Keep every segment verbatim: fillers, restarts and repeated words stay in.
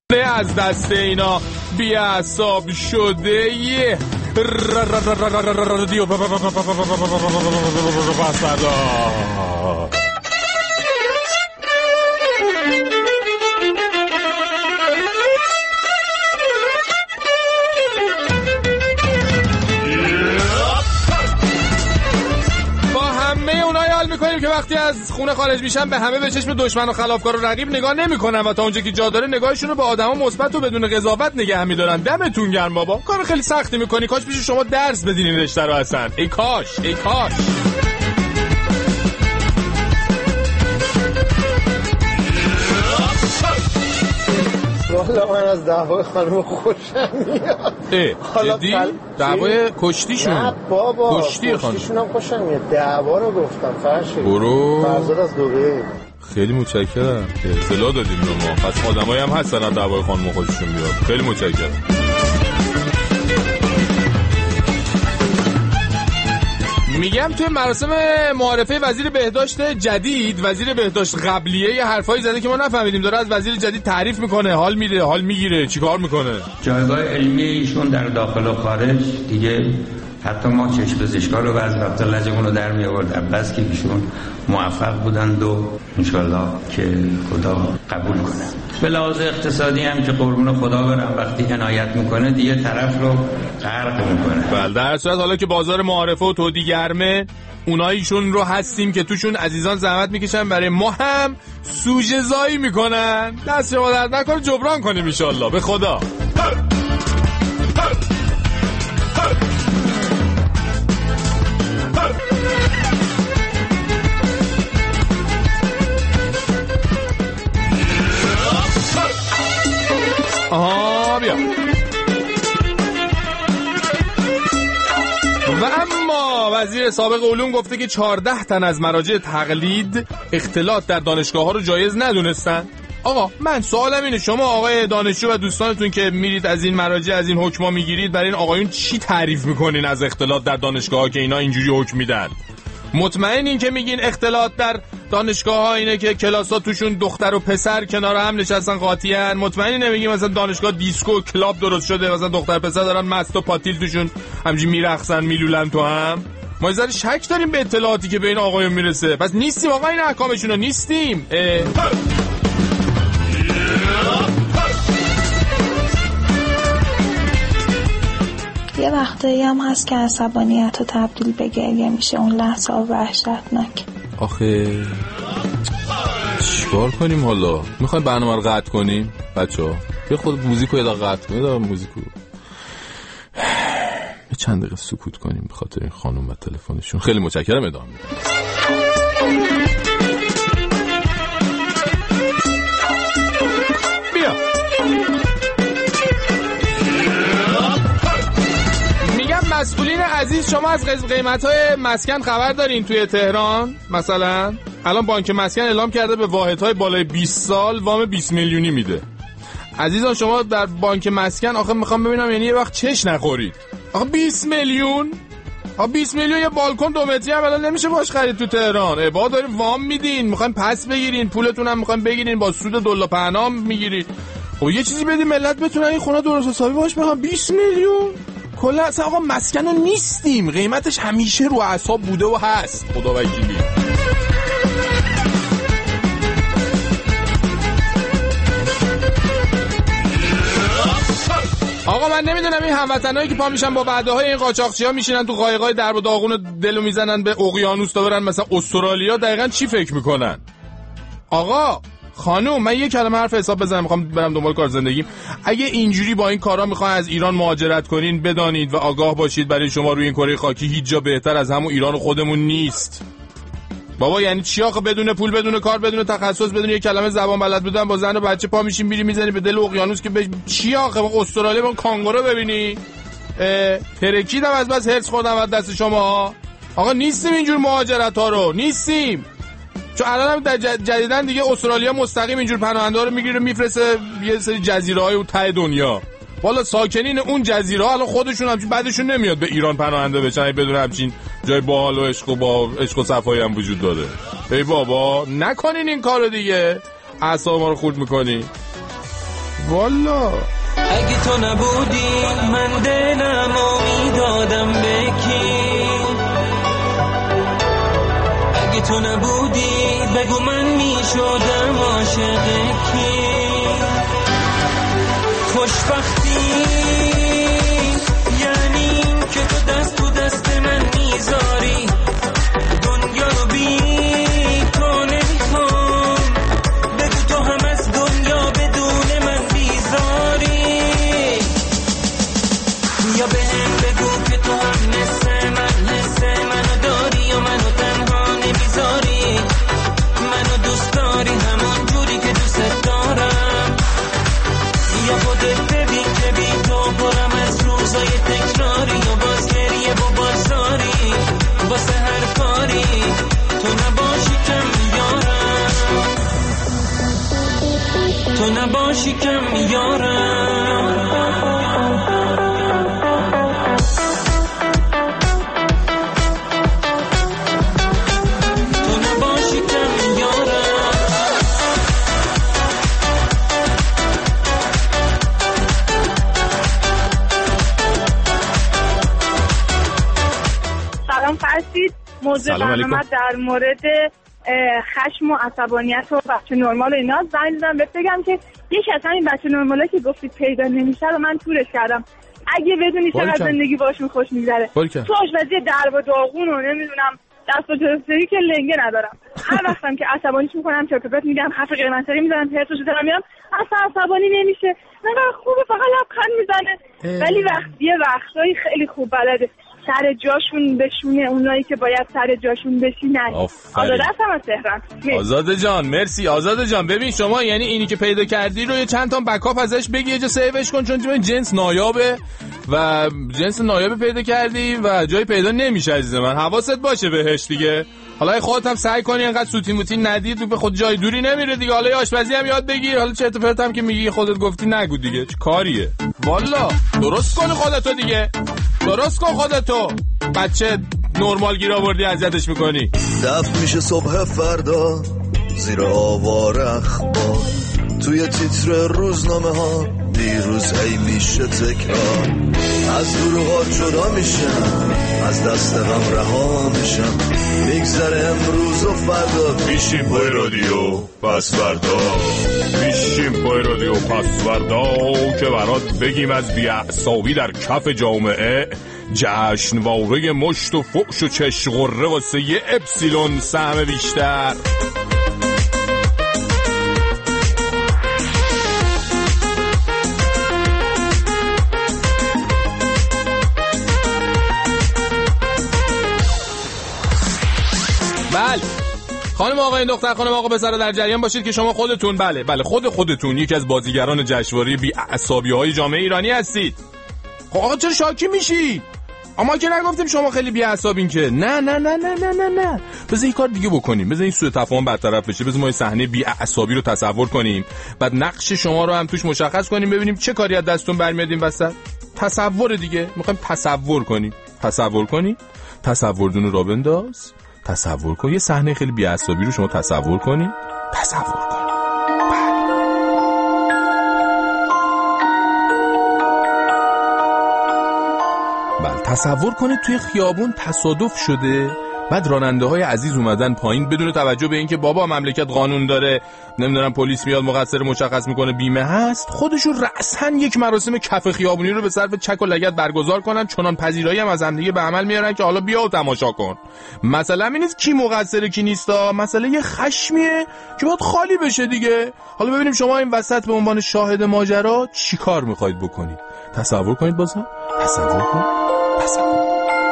از دست اینا بی‌عصاب شده یه رادیو بسدا. میکنیم که وقتی از خونه خارج میشن به همه به چشم دشمن و خلافکار و رقیب نگاه نمیکنن و تا اونجا که جا داره نگاهشون رو به آدما مثبت و بدون قضاوت نگه میدارن. دمتون گرم بابا، کار خیلی سختی میکنی. کاش پیش شما درس بدین این رشته رو اصلا. ای کاش ای کاش. والا من از دعوای خانم خوشم میاد. جدی؟ دعوای کشتیشون؟ نه بابا، کشتی خانم کشتیشون هم خوشم میاد. دعوا رو گفتم فرشی. برو فرزاد از دوبه. خیلی متشکرم که اطلاع دادیم به ما. پس آدمایی هم هستن از دعوای خانم خودشون میاد. خیلی متشکرم. میگم توی مراسم معارفه وزیر بهداشت جدید، وزیر بهداشت قبلیه یه حرفایی زده که ما نفهمیدیم. داره از وزیر جدید تعریف میکنه، حال میده، حال میگیره، چیکار میکنه؟ جایگاه علمی ایشون در داخل و خارج دیگه حتی ما چشم پزشکا رو بعض وقتا لجمون رو در می آورد. بس که ایشون موفق بودند و انشالله که خدا قبول کنه. به لحاظ اقتصادی هم که قربون خدا برم وقتی عنایت میکنه دیگه طرف رو غرق میکنه. بله، در صورت حالا که بازار معارفه و تودی گرمه، اوناییشون رو هستیم که توشون عزیزان زحمت میکشن برای ما هم سوژه زایی میکنن. دست شما درد نکنه، جبران کنیم انشالله به خدا. آها بیا. و اما وزیر سابق علوم گفته که چهارده تن از مراجع تقلید اختلاط در دانشگاه ها رو جایز ندونستن. آقا من سوالم اینه، شما آقای دانشجو و دوستانتون که میرید از این مراجع از این حکما میگیرید، برای این آقایون چی تعریف میکنین از اختلاط در دانشگاه ها که اینا اینجوری حکم میدن؟ مطمئنین که میگین اختلاط در دانشگاه ها اینه که کلاس ها توشون دختر و پسر کنار هم نشستن قاطیان؟ مطمئنین نمیگین مثلا دانشگاه دیسکو کلاب درست شده، مثلا دختر پسر دارن مست و پاتیل توشون همینجوری میرقصن میلولن تو هم؟ ما یه شک داریم به اطلاعاتی که به این آقایون میرسه. پس نیستیم آقا این احکامشون رو نیستیم. یه وقتایی هم هست که عصبانیت رو تبدیل به گریه میشه. اون لحظه ها وحشتناک. آخه چیکار کنیم حالا؟ میخوایم برنامه رو قطع کنیم بچه‌ها؟ بیا خود موزیکو یه دقیقه قطع کنیم. دارم موزیکو یه چند دقیقه سکوت کنیم به خاطر این خانم و تلفنشون. خیلی متشکرم. ادامه میدم. مسئولین عزیز، شما از قیمت‌های مسکن خبر دارین توی تهران؟ مثلا الان بانک مسکن اعلام کرده به واحدهای بالای بیست سال وام بیست میلیونی میده. عزیزان شما در بانک مسکن آخه میخوام ببینم یعنی یه وقت چش نخورید. آخه بیست میلیون؟ آخه بیست میلیون یه بالکن دو متری هم الان نمیشه باش خرید تو تهران. ابا دارین وام میدین، میخواین پس بگیرین، پولتون هم میخواین بگیرین، با سود دلار پهنا میگیرید. خب یه چیزی بدین ملت بتونن این خونه درست حسابی باش بخرن. بیست میلیون کلا اصلا آقا مسکنو نیستیم، قیمتش همیشه رو اعصاب بوده و هست. خدا وکیلی. آقا من نمیدونم این هموطنایی که پا میشن با وعده‌های این قاچاقچی‌ها میشینن تو قایقای درب و داغون دلو میزنن به اقیانوس تا برن مثلا استرالیا، دقیقاً چی فکر میکنن؟ آقا خانوم من یه کلمه حرف حساب بزنم، میخوام برم دنبال کار زندگیم. اگه اینجوری با این کارا میخواین از ایران مهاجرت کنین، بدانید و آگاه باشید برای شما روی این کره خاکی هیچ جا بهتر از همون ایران خودمون نیست. بابا یعنی چی آخه بدون پول، بدون کار، بدون تخصص، بدون یه کلمه زبان بلد بودن، با زن و بچه پا میشین میری میزنی به دل اقیانوس که بش... چی آخه با استرالیا با کانگورو ببینی؟ ترکیدم از بس هرس خوردم از دست شما. آقا نیستیم اینجور مهاجرت ها رو، نیستیم. چون الان هم در جدیدن دیگه استرالیا مستقیم اینجور پناهنده ها رو میگیره میفرسته یه سری جزیره های ته دنیا. والا ساکنین اون جزیره ها الان خودشون همچین بعدشون نمیاد به ایران پناهنده بشن بدون همچین جای باحال و عشق و با عشق و صفایی هم وجود داره. ای بابا نکنین این کارو دیگه، اعصاب ما رو خورد میکنی. والا اگه تو نبودی من دلمو میدادم به کی، اگه تو نبودی بگو من میشدم عاشق کی. خوشبختی یعنی این که تو دست تو دست من میذاری، دنیا رو بی تو نمیخوام، بگو تو هم از دنیا بدون من بیزاری، یا به هم بگو که تو هم مثل من حس منو داری و منو تنها نمیذاری، منو دوست داری همون جوری که دوست دارم، یا خودت ببین که بی تو برم از روزای تکراری و باز گریه و بازاری واسه هر کاری، تو نباشی کم میارم، تو نباشی کم میارم. فرسید موضوع برنامه در مورد خشم و عصبانیت و بچه نرمال و اینا زنگ زدم بهت بگم که یکی از همین بچه نرمالا که گفتید پیدا نمیشه رو من تورش کردم. اگه بدونی چقدر زندگی باشون خوش میگذره. تو آشپزی درب و داغون و نمیدونم دست و جستجویی که لنگه ندارم. هر وقتم که عصبانیش میکنم چرت و پرت میگم، حرف غیر منطقی میزنم، پرتوش دارم میام، اصلا عصبانی نمیشه. نه خوبه، فقط لبخند میزنه. ولی وقتی یه وقتایی خیلی خوب بلده سر جاشون بشونه اونایی که باید سر جاشون بشینن. آزاده هستم از تهران. آزاده جان مرسی. آزاده جان ببین شما یعنی اینی که پیدا کردی رو یه چند تا بکاپ ازش بگی یه جا سیوش کن، چون جنس نایابه و جنس نایابه پیدا کردی و جایی پیدا نمیشه عزیز من. حواست باشه بهش دیگه. حالا خودت هم سعی کنی انقدر سوتی موتی ندی، تو به خود جای دوری نمیره دیگه. حالا آشپزی هم یاد بگیر. حالا چرت و پرت هم که میگی خودت گفتی نگو دیگه. چه کاریه والا. درست کن خودتو دیگه، درست کن خودتو. بچه نرمال گیر آوردی اذیتش میکنی. دفع میشه صبح فردا زیر آوار اخبار، توی تیتر روزنامه ها دیروز هی میشه تکرار، از دروغات جدا میشم، از دست غم رها میشم، میگذره امروز و فردا، میشیم پای رادیو پس فردا، میشیم پای رادیو پس فردا که برات بگیم از بیعصابی در کف جامعه، جشنواره مشت و فحش و چشقره واسه یه اپسیلون سهم بیشتر. بله خانم آقایان دختر خانم آقا پسر در جریان باشید که شما خودتون بله بله خود خودتون یکی از بازیگران جشنواره بی‌عصابی‌های جامعه ایرانی هستید. خب آقا چرا شاکی میشی؟ اما که نگفتیم شما خیلی بی‌عصابین که. نه نه نه نه نه نه نه بذار این کار دیگه بکنیم، بذار این سوء تفاهم برطرف بشه، بذار ما این صحنه بی‌عصابی رو تصور کنیم، بعد نقش شما رو هم توش مشخص کنیم، ببینیم چه کاری از دستتون برمیاد این وسط. تصور دیگه میخوایم تصور کنیم. تصور کنیم، تصوردون رو را بنداز، تصور کن یه صحنه خیلی بی‌عصابی رو شما تصور کنید. تصور کنید بله بله تصور کنید توی خیابون تصادف شده، بعد راننده های عزیز اومدن پایین بدون توجه به اینکه بابا مملکت قانون داره، نمیدونم پلیس میاد مقصر مشخص میکنه، بیمه هست، خودشون رأساً یک مراسم کف خیابونی رو به صرف چک و لگد برگزار کنن، چنان پذیرایی هم از هم دیگه به عمل میارن که حالا بیا و تماشا کن. مثلا این نیست کی مقصر کی نیستا، مثلا یه خشمیه که باید خالی بشه دیگه. حالا ببینیم شما این وسط به عنوان شاهد ماجرا چی کار میخواید بکنید. تصور کنید بازم، تصور کنید، تصور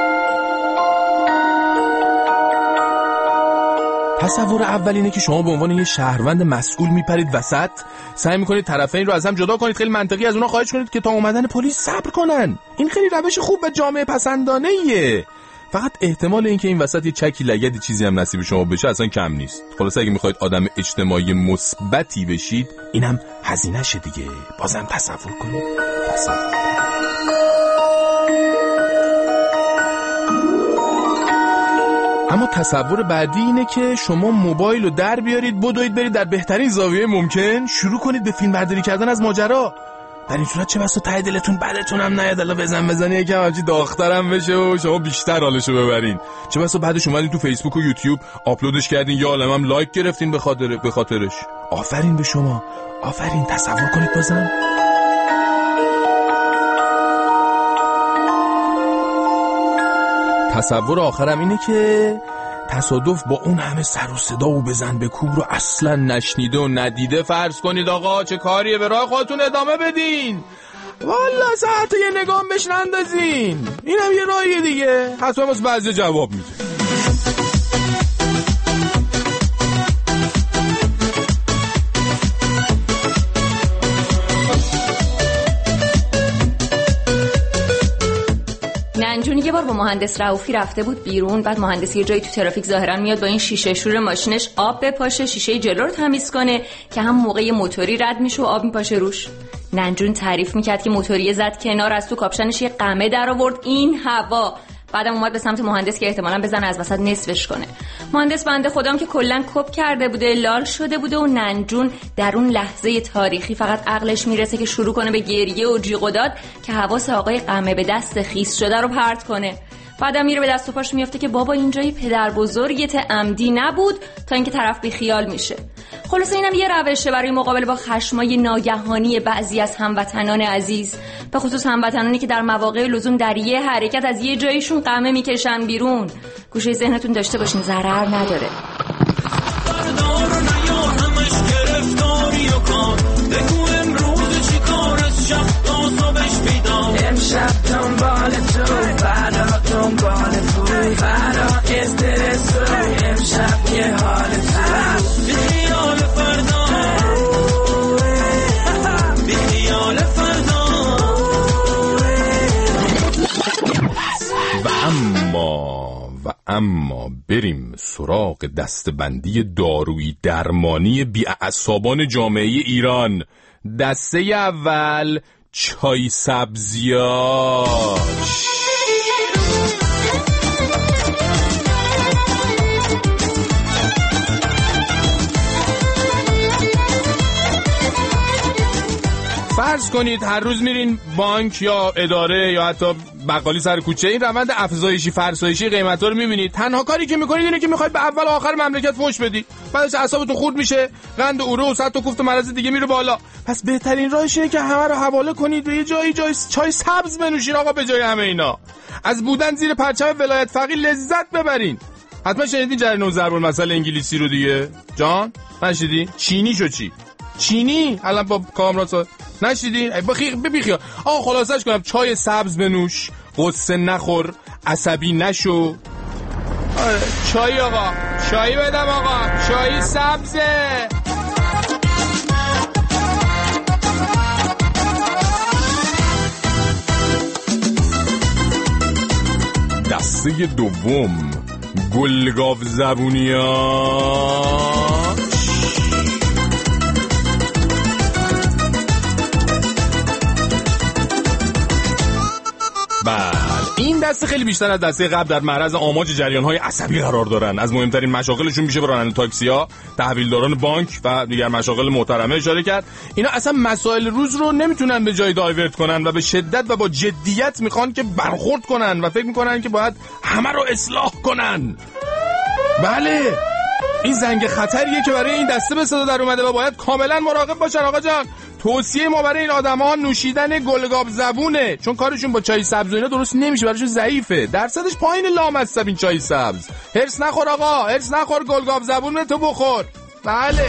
تصور اول اینه که شما به عنوان یه شهروند مسئول میپرید وسط، سعی میکنید طرفین رو از هم جدا کنید، خیلی منطقی از اونا خواهش کنید که تا اومدن پلیس صبر کنن. این خیلی روش خوب و جامعه پسندانه ایه. فقط احتمال اینکه این وسط یه چکی لگدی چیزی هم نصیب شما بشه اصلا کم نیست. خلاصه اگه میخواید آدم اجتماعی مثبتی بشید اینم هزینه شه دیگه. بازم تصور کنید. تصور اما تصور بعدی اینه که شما موبایل رو در بیارید، بدوید برید در بهترین زاویه ممکن شروع کنید به فیلم برداری کردن از ماجرا. در این صورت چه بسا ته دلتون بعدتون هم نیاد الا بزن بزنی یکم همچی داغ‌ترم بشه و شما بیشتر حالشو ببرین. چه بسا بعدش اومدین تو فیسبوک و یوتیوب آپلودش کردین یا عالمم لایک گرفتین به خاطر به خاطرش. آفرین به شما، آفرین. تصور کنید بازم. تصور آخرم اینه که تصادف با اون همه سر و صدا و بزن به کوب رو اصلا نشنیده و ندیده. فرض کنید آقا چه کاریه، به راه خودتون ادامه بدین. والا ساعت یه نگاه بهش نندازین. اینم یه راهیه دیگه. حتما از بعضی جواب میده. ننجون یه بار با مهندس رؤوفی رفته بود بیرون. بعد مهندس یه جایی تو ترافیک ظاهرا میاد با این شیشه شور ماشینش آب بپاشه، شیشه جلو رو تمیز کنه که هم موقع موتوری رد میشه و آب میپاشه روش. ننجون تعریف میکرد که موتوری زد کنار، از تو کاپشنش یه قمه در آورد این هوا. بعدم اومد به سمت مهندس که احتمالاً بزنه از وسط نصفش کنه. مهندس بنده خودم که کلاً کپ کرده بوده، لال شده بوده و ننجون در اون لحظه تاریخی فقط عقلش میرسه که شروع کنه به گریه و جیغ و داد که حواس آقای قمه به دست خیس شده رو پرت کنه. بعدم میره به دست و پاش میفته که بابا اینجای پدر بزرگت عمدی نبود، تا اینکه طرف بی خیال میشه. خلاصه اینم یه روشه برای مقابله با خشمای ناگهانی بعضی از هموطنان عزیز، به خصوص هموطنانی که در مواقع لزوم در یه حرکت از یه جایشون قمه میکشن بیرون. گوشه ذهنتون داشته باشین ضرر نداره. امشب دنبال تو، فردا دنبال تو، فردا استرس تو، امشب یه حال تو، بی خیال فردا، بی خیال فردا. و اما و اما بریم سراغ دستبندی دارویی درمانی بی‌اعصابان جامعه ایران. دسته اول، چای سبزیاش. فرض کنید هر روز میرین بانک یا اداره یا حتی بقالی سر کوچه، این روند افزایشی فرسایشی قیمتا رو میبینید. تنها کاری که میکنید اینه که میخواید به اول و آخر مملکت فوش بدی، بعدش اعصابتون خورد میشه، قند و اوره و صد تا کوفت و مرض دیگه میره بالا. پس بهترین راهش اینه که همه رو حواله کنید به یه جایی جای چای سبز بنوشین آقا. به جای همه اینا از بودن زیر پرچم ولایت فقیه لذت ببرین. حتما شنیدین جریان ضرب المثل انگلیسی رو دیگه. جان نشیدی؟ چینی شو چی؟ چینی الان با کامرات نشیدی؟ بخی ببیخیا. آقا خلاصش کنم، چای سبز بنوش، قصه نخور، عصبی نشو. آره چای آقا، چای بدم آقا، چای سبزه. دسته دوم، گلگاو زبونی‌ها. بله این دسته خیلی بیشتر از دسته قبل در معرض آماج جریان‌های عصبی قرار دارن. از مهمترین مشاغلشون میشه به راننده تاکسی‌ها، تحویلداران بانک و دیگر مشاغل محترمه اشاره کرد. اینا اصلا مسائل روز رو نمیتونن به جای دایورت کنن و به شدت و با جدیت میخوان که برخورد کنن و فکر میکنن که باید همه رو اصلاح کنن. بله این زنگ خطریه که برای این دسته به صدا در اومده و باید کاملا مراقب باشن. آقا جان توصیه ما برای این آدما نوشیدن گلگاو زبونه، چون کارشون با چای سبز و اینا درست نمیشه، براشون ضعیفه، درصدش پایین لامصب این چای سبز. هرس نخور آقا، هرس نخور، گلگاو زبونه تو بخور. بله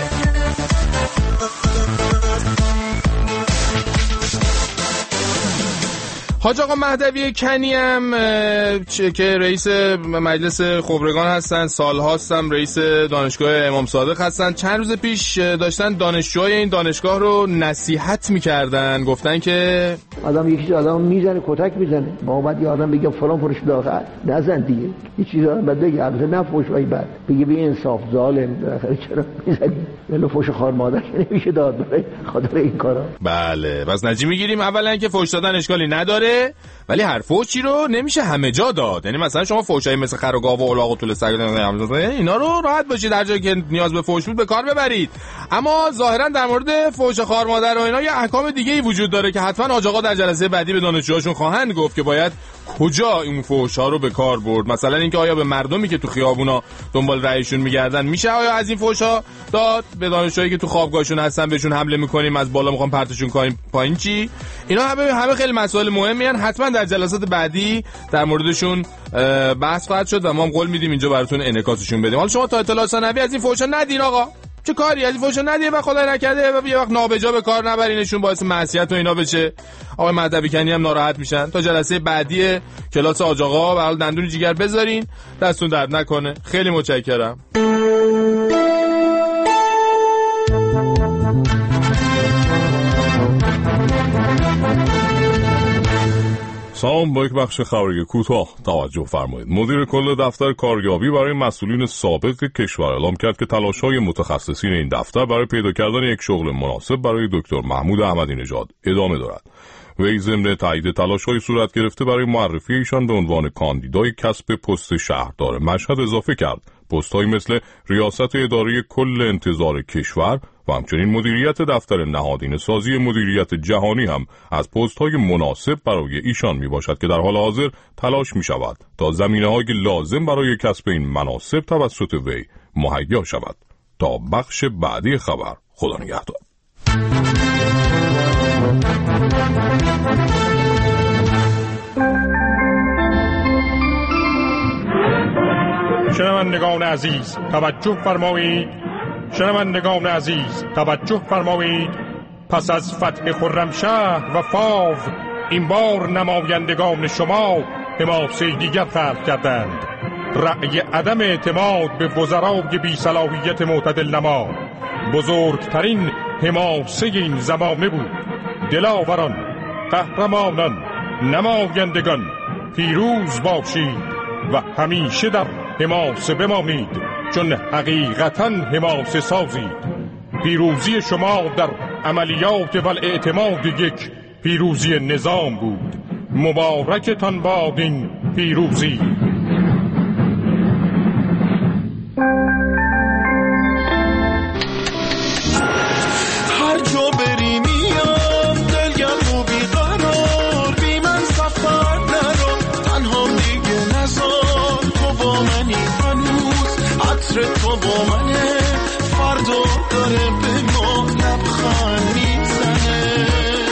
حاج آقا مهدوی کنی هم که رئیس مجلس خبرگان هستن، سال هاستم رئیس دانشگاه امام صادق هستن، چند روز پیش داشتن دانشجوهای این دانشگاه رو نصیحت میکردن. گفتن که آدم یکی آدم میزنه کتک میزنه، ما بعد یه آدم بگه فلان فروش داخل نزن دیگه، یه چیزا بعد بگه البته نه فوش وای بعد بگه بی انصاف ظالم بالاخره چرا میزنی، ولی فوش خار مادر نمیشه داد برای خاطر این کارا. بله بس نجی میگیریم اولا که فوش دادن اشکالی نداره، ولی هر فوشی رو نمیشه همه جا داد. یعنی مثلا شما فوشای مثل خر و گاو و الاغ و طول سگ اینا رو راحت باشید در جایی که نیاز به فوش بود به کار ببرید. اما ظاهرا در مورد فوش خار مادر و اینا یه احکام دیگه ای وجود داره که حتما حاج آقا در جلسه بعدی به دانشجوهاشون خواهند گفت که باید کجا این فوش‌ها رو به کار برد. مثلا اینکه آیا به مردمی که تو خیابونا دنبال رأیشون میگردن میشه آیا از این فوش‌ها داد، به دانشجوهایی که تو خوابگاهشون هستن بهشون حمله میکنیم از بالا میخوام پرتشون کنیم پایین چی؟ اینا همه همه خیلی مسائل مهمی ان، حتما در جلسات بعدی در موردشون بحث خواهد شد و ما هم قول میدیم اینجا براتون انعکاسشون بدیم. حالا شما تا اطلاع ثانوی از این فوش‌ها ندین آقا، چه کاری از این فوشا ندیه و خدای نکرده و یه وقت نابجا به کار نبرینشون باعث معصیت و اینا بشه. آقای مهدوی کنی هم ناراحت میشن. تا جلسه بعدی کلاس حاج آقا و حال دندون جیگر بذارین، دستون درد نکنه. خیلی متشکرم. سلام، با یک بخش خبری کوتاه توجه فرمایید. مدیر کل دفتر کاریابی برای مسئولین سابق کشور اعلام کرد که تلاش‌های متخصصین این دفتر برای پیدا کردن یک شغل مناسب برای دکتر محمود احمدی نژاد ادامه دارد. وی ضمن تایید تلاش‌های صورت گرفته برای معرفی ایشان به عنوان کاندیدای کسب پست شهردار مشهد اضافه کرد پست‌هایی مثل ریاست اداره کل انتظار کشور و همچنین مدیریت دفتر نهادینه سازی مدیریت جهانی هم از پست‌های مناسب برای ایشان می باشد که در حال حاضر تلاش می شود تا زمینه‌های لازم برای کسب این مناصب توسط وی مهیا شود. تا بخش بعدی خبر، خدا نگهدار. شنوندگان عزیز توجه فرمایید، شنوندگان عزیز توجه فرمایید. پس از فتح خرمشهر و فاو این بار نمایندگان شما حماسه دیگر خلق کردند. رأی عدم اعتماد به وزرای بی صلاحیت معتدل نما بزرگترین حماسه این زمانه بود. دلاوران، قهرمانان، نمایندگان پیروز باشید و همیشه در حماسه بمانید، چون حقیقتاً حماسه سازید. پیروزی شما در عملیات و اعتماد یک پیروزی نظام بود. مبارکتان باد این پیروزی. هر جا بری میام دلگرم و بیقرار، بی من سفر نرو تنها دیگه نزار. تو با منی هنوز، عطر تو با منه، فردا داره به ما لبخند میزنه.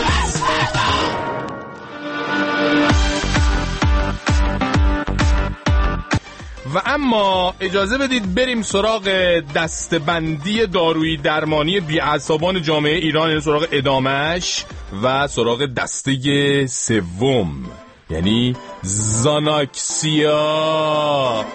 و اما اجازه بدید بریم سراغ دستبندی دارویی درمانی بی‌عصابان جامعه ایران، یعنی سراغ ادامش و سراغ دسته سوم، یعنی زاناکسیا.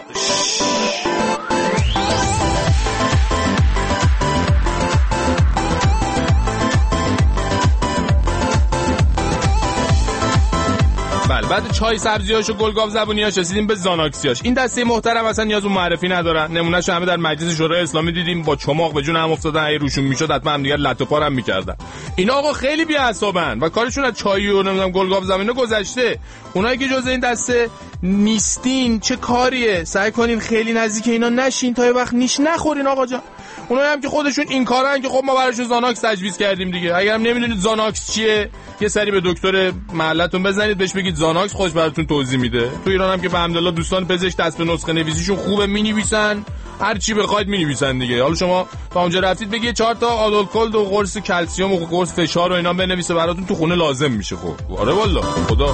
بعد چای سبزیاش و گلگاو زبونیاش رسیدیم به زاناکسیاش. این دسته محترم اصلا نیاز به معرفی ندارن. نمونهشو همه در مجلس شورای اسلامی دیدیم، با چماق به جون هم افتادن، اگه روشون میشد حتما هم دیگه لطه پارم میکردن. اینا آقا خیلی بی‌عصابن و کارشون از چای و نمیدونم گلگاو زبونی گذشته. اونایی که جزء این دسته نیستین چه کاریه؟ سعی کنین خیلی نزدیک اینا نشین تا یه وقت نیش نخورین آقا جان. اونایی هم که خودشون این کارن که خب ما براشون زاناکس تجویز کردیم دیگه. اگرم نمیدونید زاناکس چیه، یه سری به دکتر محلتون بزنید بهش بگید زاناکس، خودش براتون توضیح میده. تو ایران هم که به الحمدلله دوستان پزشک دست به نسخه نویسیشون خوبه، مینویسن هر چی بخواید مینویسن دیگه. حالا شما تا اونجا رفتید بگید چهار تا آدولکولد و قرص کلسیم و قرص فشار و اینا بنویسه براتون، تو خونه لازم میشه. خب آره والله خدا.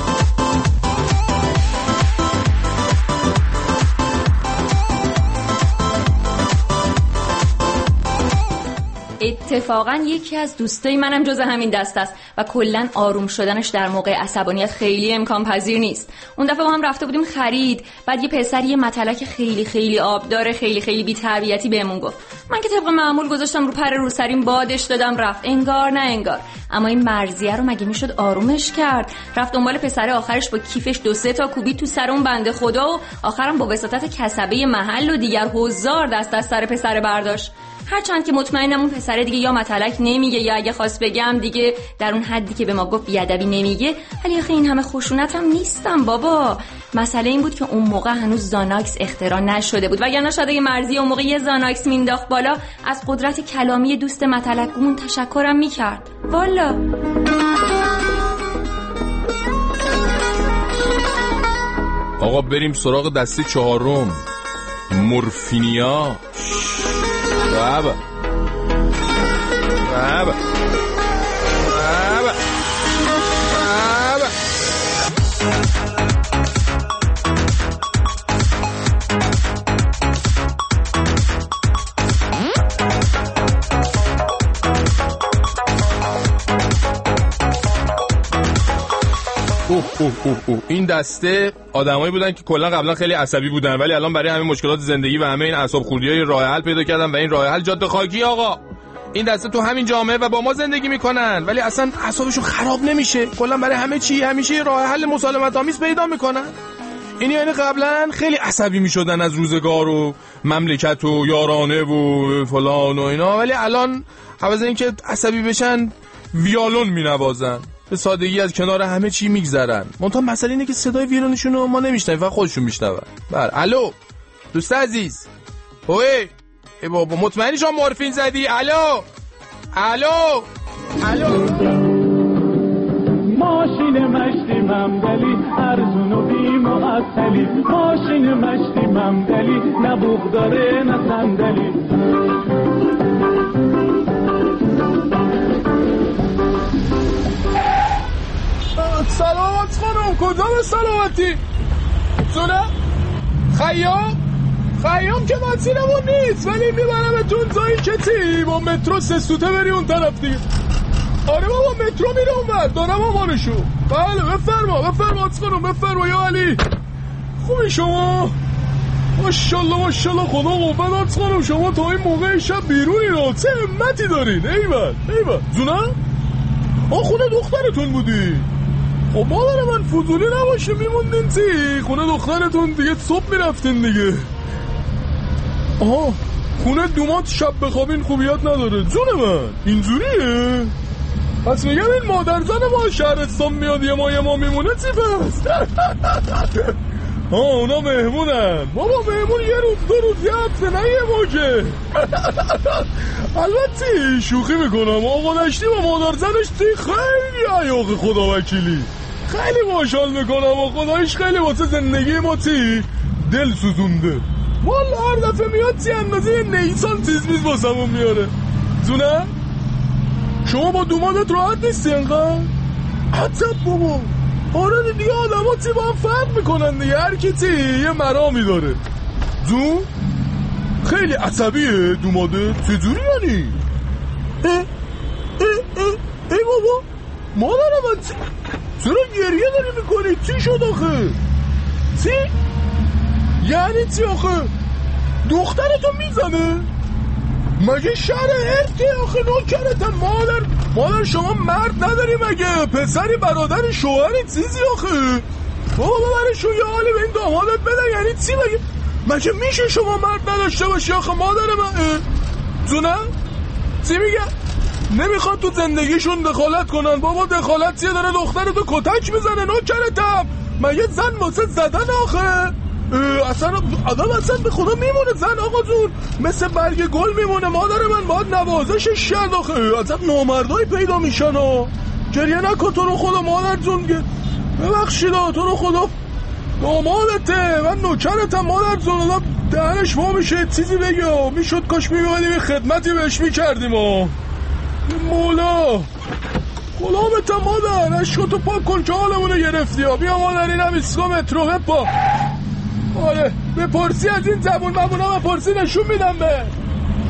اتفاقا یکی از دوستای منم جز همین دست است و کلا آروم شدنش در موقع عصبانیت خیلی امکان پذیر نیست. اون دفعه با هم رفته بودیم خرید، بعد یه پسر یه متلک خیلی خیلی آبدار خیلی خیلی بی‌تربیتی بهمون گفت. من که طبق معمول گذاشتم رو پر روسریم بادش دادم رفت، انگار نه انگار. اما این مرضیه رو مگه میشد آرومش کرد؟ رفت دنبال پسر، آخرش با کیفش دو سه تا کوبی تو سر اون بنده خدا و آخرام با وساطت کسبه محل و دیگر هزار دست از سر پسر برداشت. هرچند که مطمئنم اون پسر دیگه یا متلک نمیگه یا اگه خواست بگم دیگه در اون حدی که به ما گفت بیادبی نمیگه، ولی آخه این همه خشونت هم نیستم بابا. مسئله این بود که اون موقع هنوز زاناکس اختراع نشده بود، وگرنه شاید اگه مرضی اون موقع یه زاناکس مینداخت بالا از قدرت کلامی دوست متلکمون تشکرم میکرد. والا آقا بریم سراغ دسته چهارم، مورفینیا. بابا بابا بابا بابا اوه اوه اوه اوه. این دسته آدمایی بودن که کلا قبلا خیلی عصبی بودن ولی الان برای همین مشکلات زندگی و همه این اعصاب خوردی‌های راه حل پیدا کردن و این راه حل جاده خاکی. آقا این دسته تو همین جامعه و با ما زندگی میکنن ولی اصلا اعصابشون خراب نمیشه، کلا برای همه چی همیشه راه حل مسالمت آمیز پیدا میکنن. این یعنی قبلا خیلی عصبی میشدن از روزگار و مملکت و یارانه و فلان و اینا، ولی الان عوض اینکه عصبی بشن ویولون مینوازن، به سادگی از کنار همه چی میگذرن. منتها مسئله اینه که صدای ویولونشون رو ما نمیشنویم، فقط خودشون میشنون. بله الو دوست عزیز، اوه ای بابا مطمئنی شما مورفین زدی؟ الو الو الو. ماشین مشتی ممدلی ارزون و بی معطلی، ماشین مشتی ممدلی نه بوق داره نه صندلی. سلامت خانم، کجا به سلامتی؟ زونه؟ خیام؟ خیام که مسیرمون نیست ولی میبرمتون جایی که تی با مترو سه سوته بری اون طرف دیگه. آره بابا مترو میره اون ور، دارم آمانشو. بله بفرما بفرما خانم بفرما. یا علی خوبی شما؟ ماشالله ماشالله خدا قوت خانم، شما تا این موقع شب بیرونی را چه همتی دارین. ایول ایول. زونه؟ آه خونه دخترتون بودی؟ خب مادر من فضولی نباشه میموندین تی خونه دخترتون دیگه، صبح میرفتین دیگه. آها خونه دومات شب بخوابین خوبیت نداره. جون من اینجوریه؟ پس میگم این مادر زن ما شهرستان میاد یه ما یه ما میمونه چی پس؟ ها اونا مهمونن بابا، مهمون یه روز دو روز یه هفته نه یه موجه. البته شوخی میکنم، آقا داشتی با مادر زنش تی خیلی عیاق خدا وکیلی، خیلی ماشال میکنم و خدایش خیلی واسه زندگی ما تی دل سوزونده. والا هر دفعه میاد تی اندازه یه نیسان تیز میز واسمون میاره. زونه شما با دومادت راحت نیستی انقدر؟ حتی بابا آره دیگه آدم ها تی با هم فرق میکنن دیگه، هر کی تی یه مرامی داره. زون خیلی عصبیه دوماده چجوری یعنی؟ اه اه اه ای بابا مادر من تی چرا گریه داری میکنی؟ چی شد آخه؟ چی؟ یعنی چی آخه؟ دخترتو میزنه؟ مگه شهر ارکه آخه نوکرتم؟ مادر مادر شما مرد نداری مگه؟ پسری برادر شوهری چیزی آخه؟ بابا برشون یه حالی به این دامادت بدن یعنی چی مگه؟ مگه میشه شما مرد نداشته باشی آخه مادر من؟ جونه؟ چی میگه؟ نمیخواد تو زندگیشون دخالت کنن. بابا دخالت چیه؟ داره دخترتو کتک میزنه نوکرتم. مگه زن واسه زدن آخه؟ اصلا آدم اصلا به خدا میمونه زن آقا جون، مثل برگ گل میمونه. مادر من باید نوازشش شد آخه، اصلا نامردای پیدا میشن و گریه نکن تو رو خدا مادر جون. ببخشید تو رو خدا نامادته من نوکرتم مادر جون. دهنش وا میشه چیزی بگه، میشد کاش میبادیم یه خدمتی بهش میکردیم و مولا غلامتم مادر. اشکاتو پاک کن که حالمونو گرفتی ها. بیا مادر اینم ایسکا مترو بپا. آره بپرسی از این زبون ممونا بپرسی نشون میدم به.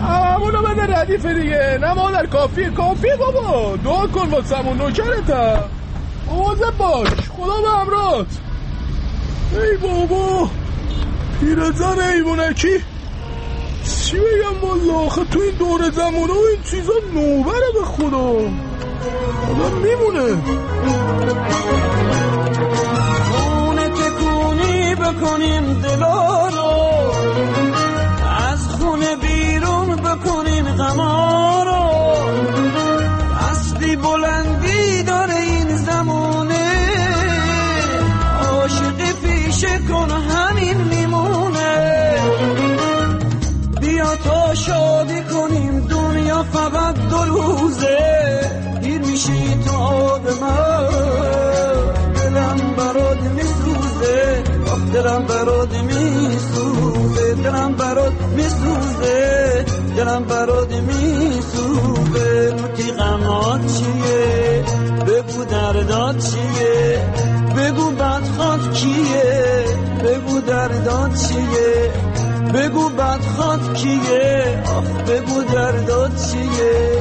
همونو بده ردیف دیگه. نه مادر کافیه کافیه بابا. دعا کن واسمون نوکرتم. مواظب باش. خدا به همراهت. ای بابا پیرزن ایوونکی چی بگم والا. آخه تو این دور زمونه و این چیزا نوبره به خدا. آدم میمونه. خونه تکونی بکنیم دلا رو، از خونه بیرون بکنیم غما رو. اصلی بلندی داره این زمونه، عاشقی پیشه کن همین میمونه. بیا تا شادی کنیم دنیا فقط دو روزه. گیر میشی تو آب من، دلم برات میسوزه. آخ دلم برات میسوزه، دلم برات میسوزه، دلم برات میسوزه. نوتی غمات چیه بگو دردات چیه، بگو بدخواد کیه، بگو دردات چیه، بگو بدخواد کیه، آخ بگو دردات چیه.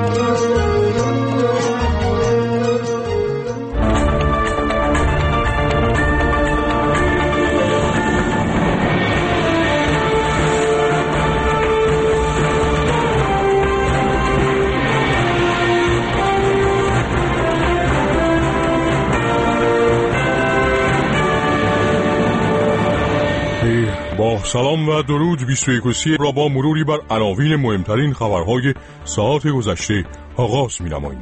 با سلام و درود بیست و یک را با مروری بر عناوین مهمترین خبرهای ساعت گذشته آغاز می‌نماییم.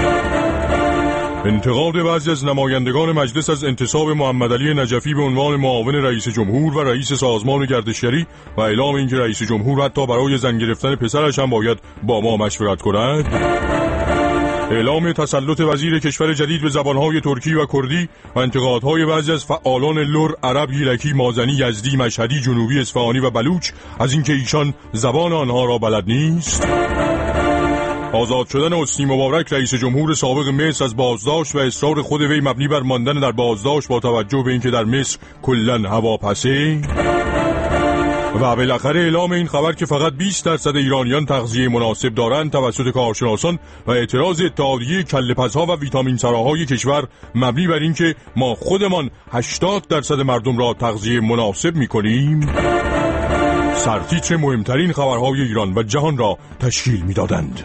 انتقاد بعضی از نمایندگان مجلس از انتصاب محمدعلی نجفی به عنوان معاون رئیس جمهور و رئیس سازمان گردشگری و اعلام اینکه رئیس جمهور حتی برای زن گرفتن پسرش هم باید با ما مشورت کند. اعلام تسلط وزیر کشور جدید به زبانهای ترکی و کردی و انتقادهای بعضی از فعالان لر، عرب، گیلکی، مازنی، یزدی، مشهدی، جنوبی، اصفهانی و بلوچ از اینکه ایشان زبان آنها را بلد نیست. آزاد شدن حسنی مبارک رئیس جمهور سابق مصر از بازداشت و اصرار خود وی مبنی بر ماندن در بازداشت با توجه به اینکه در مصر کلاً هواپسه. و بالاخره اعلام این خبر که فقط بیست درصد ایرانیان تغذیه مناسب دارند توسط کارشناسان و اعتراض اتحادیه کله‌پزها و ویتامین سراهای کشور مبنی بر اینکه ما خودمان هشتاد درصد مردم را تغذیه مناسب می‌کنیم. سرتیتر مهمترین خبرهای ایران و جهان را تشکیل می‌دادند.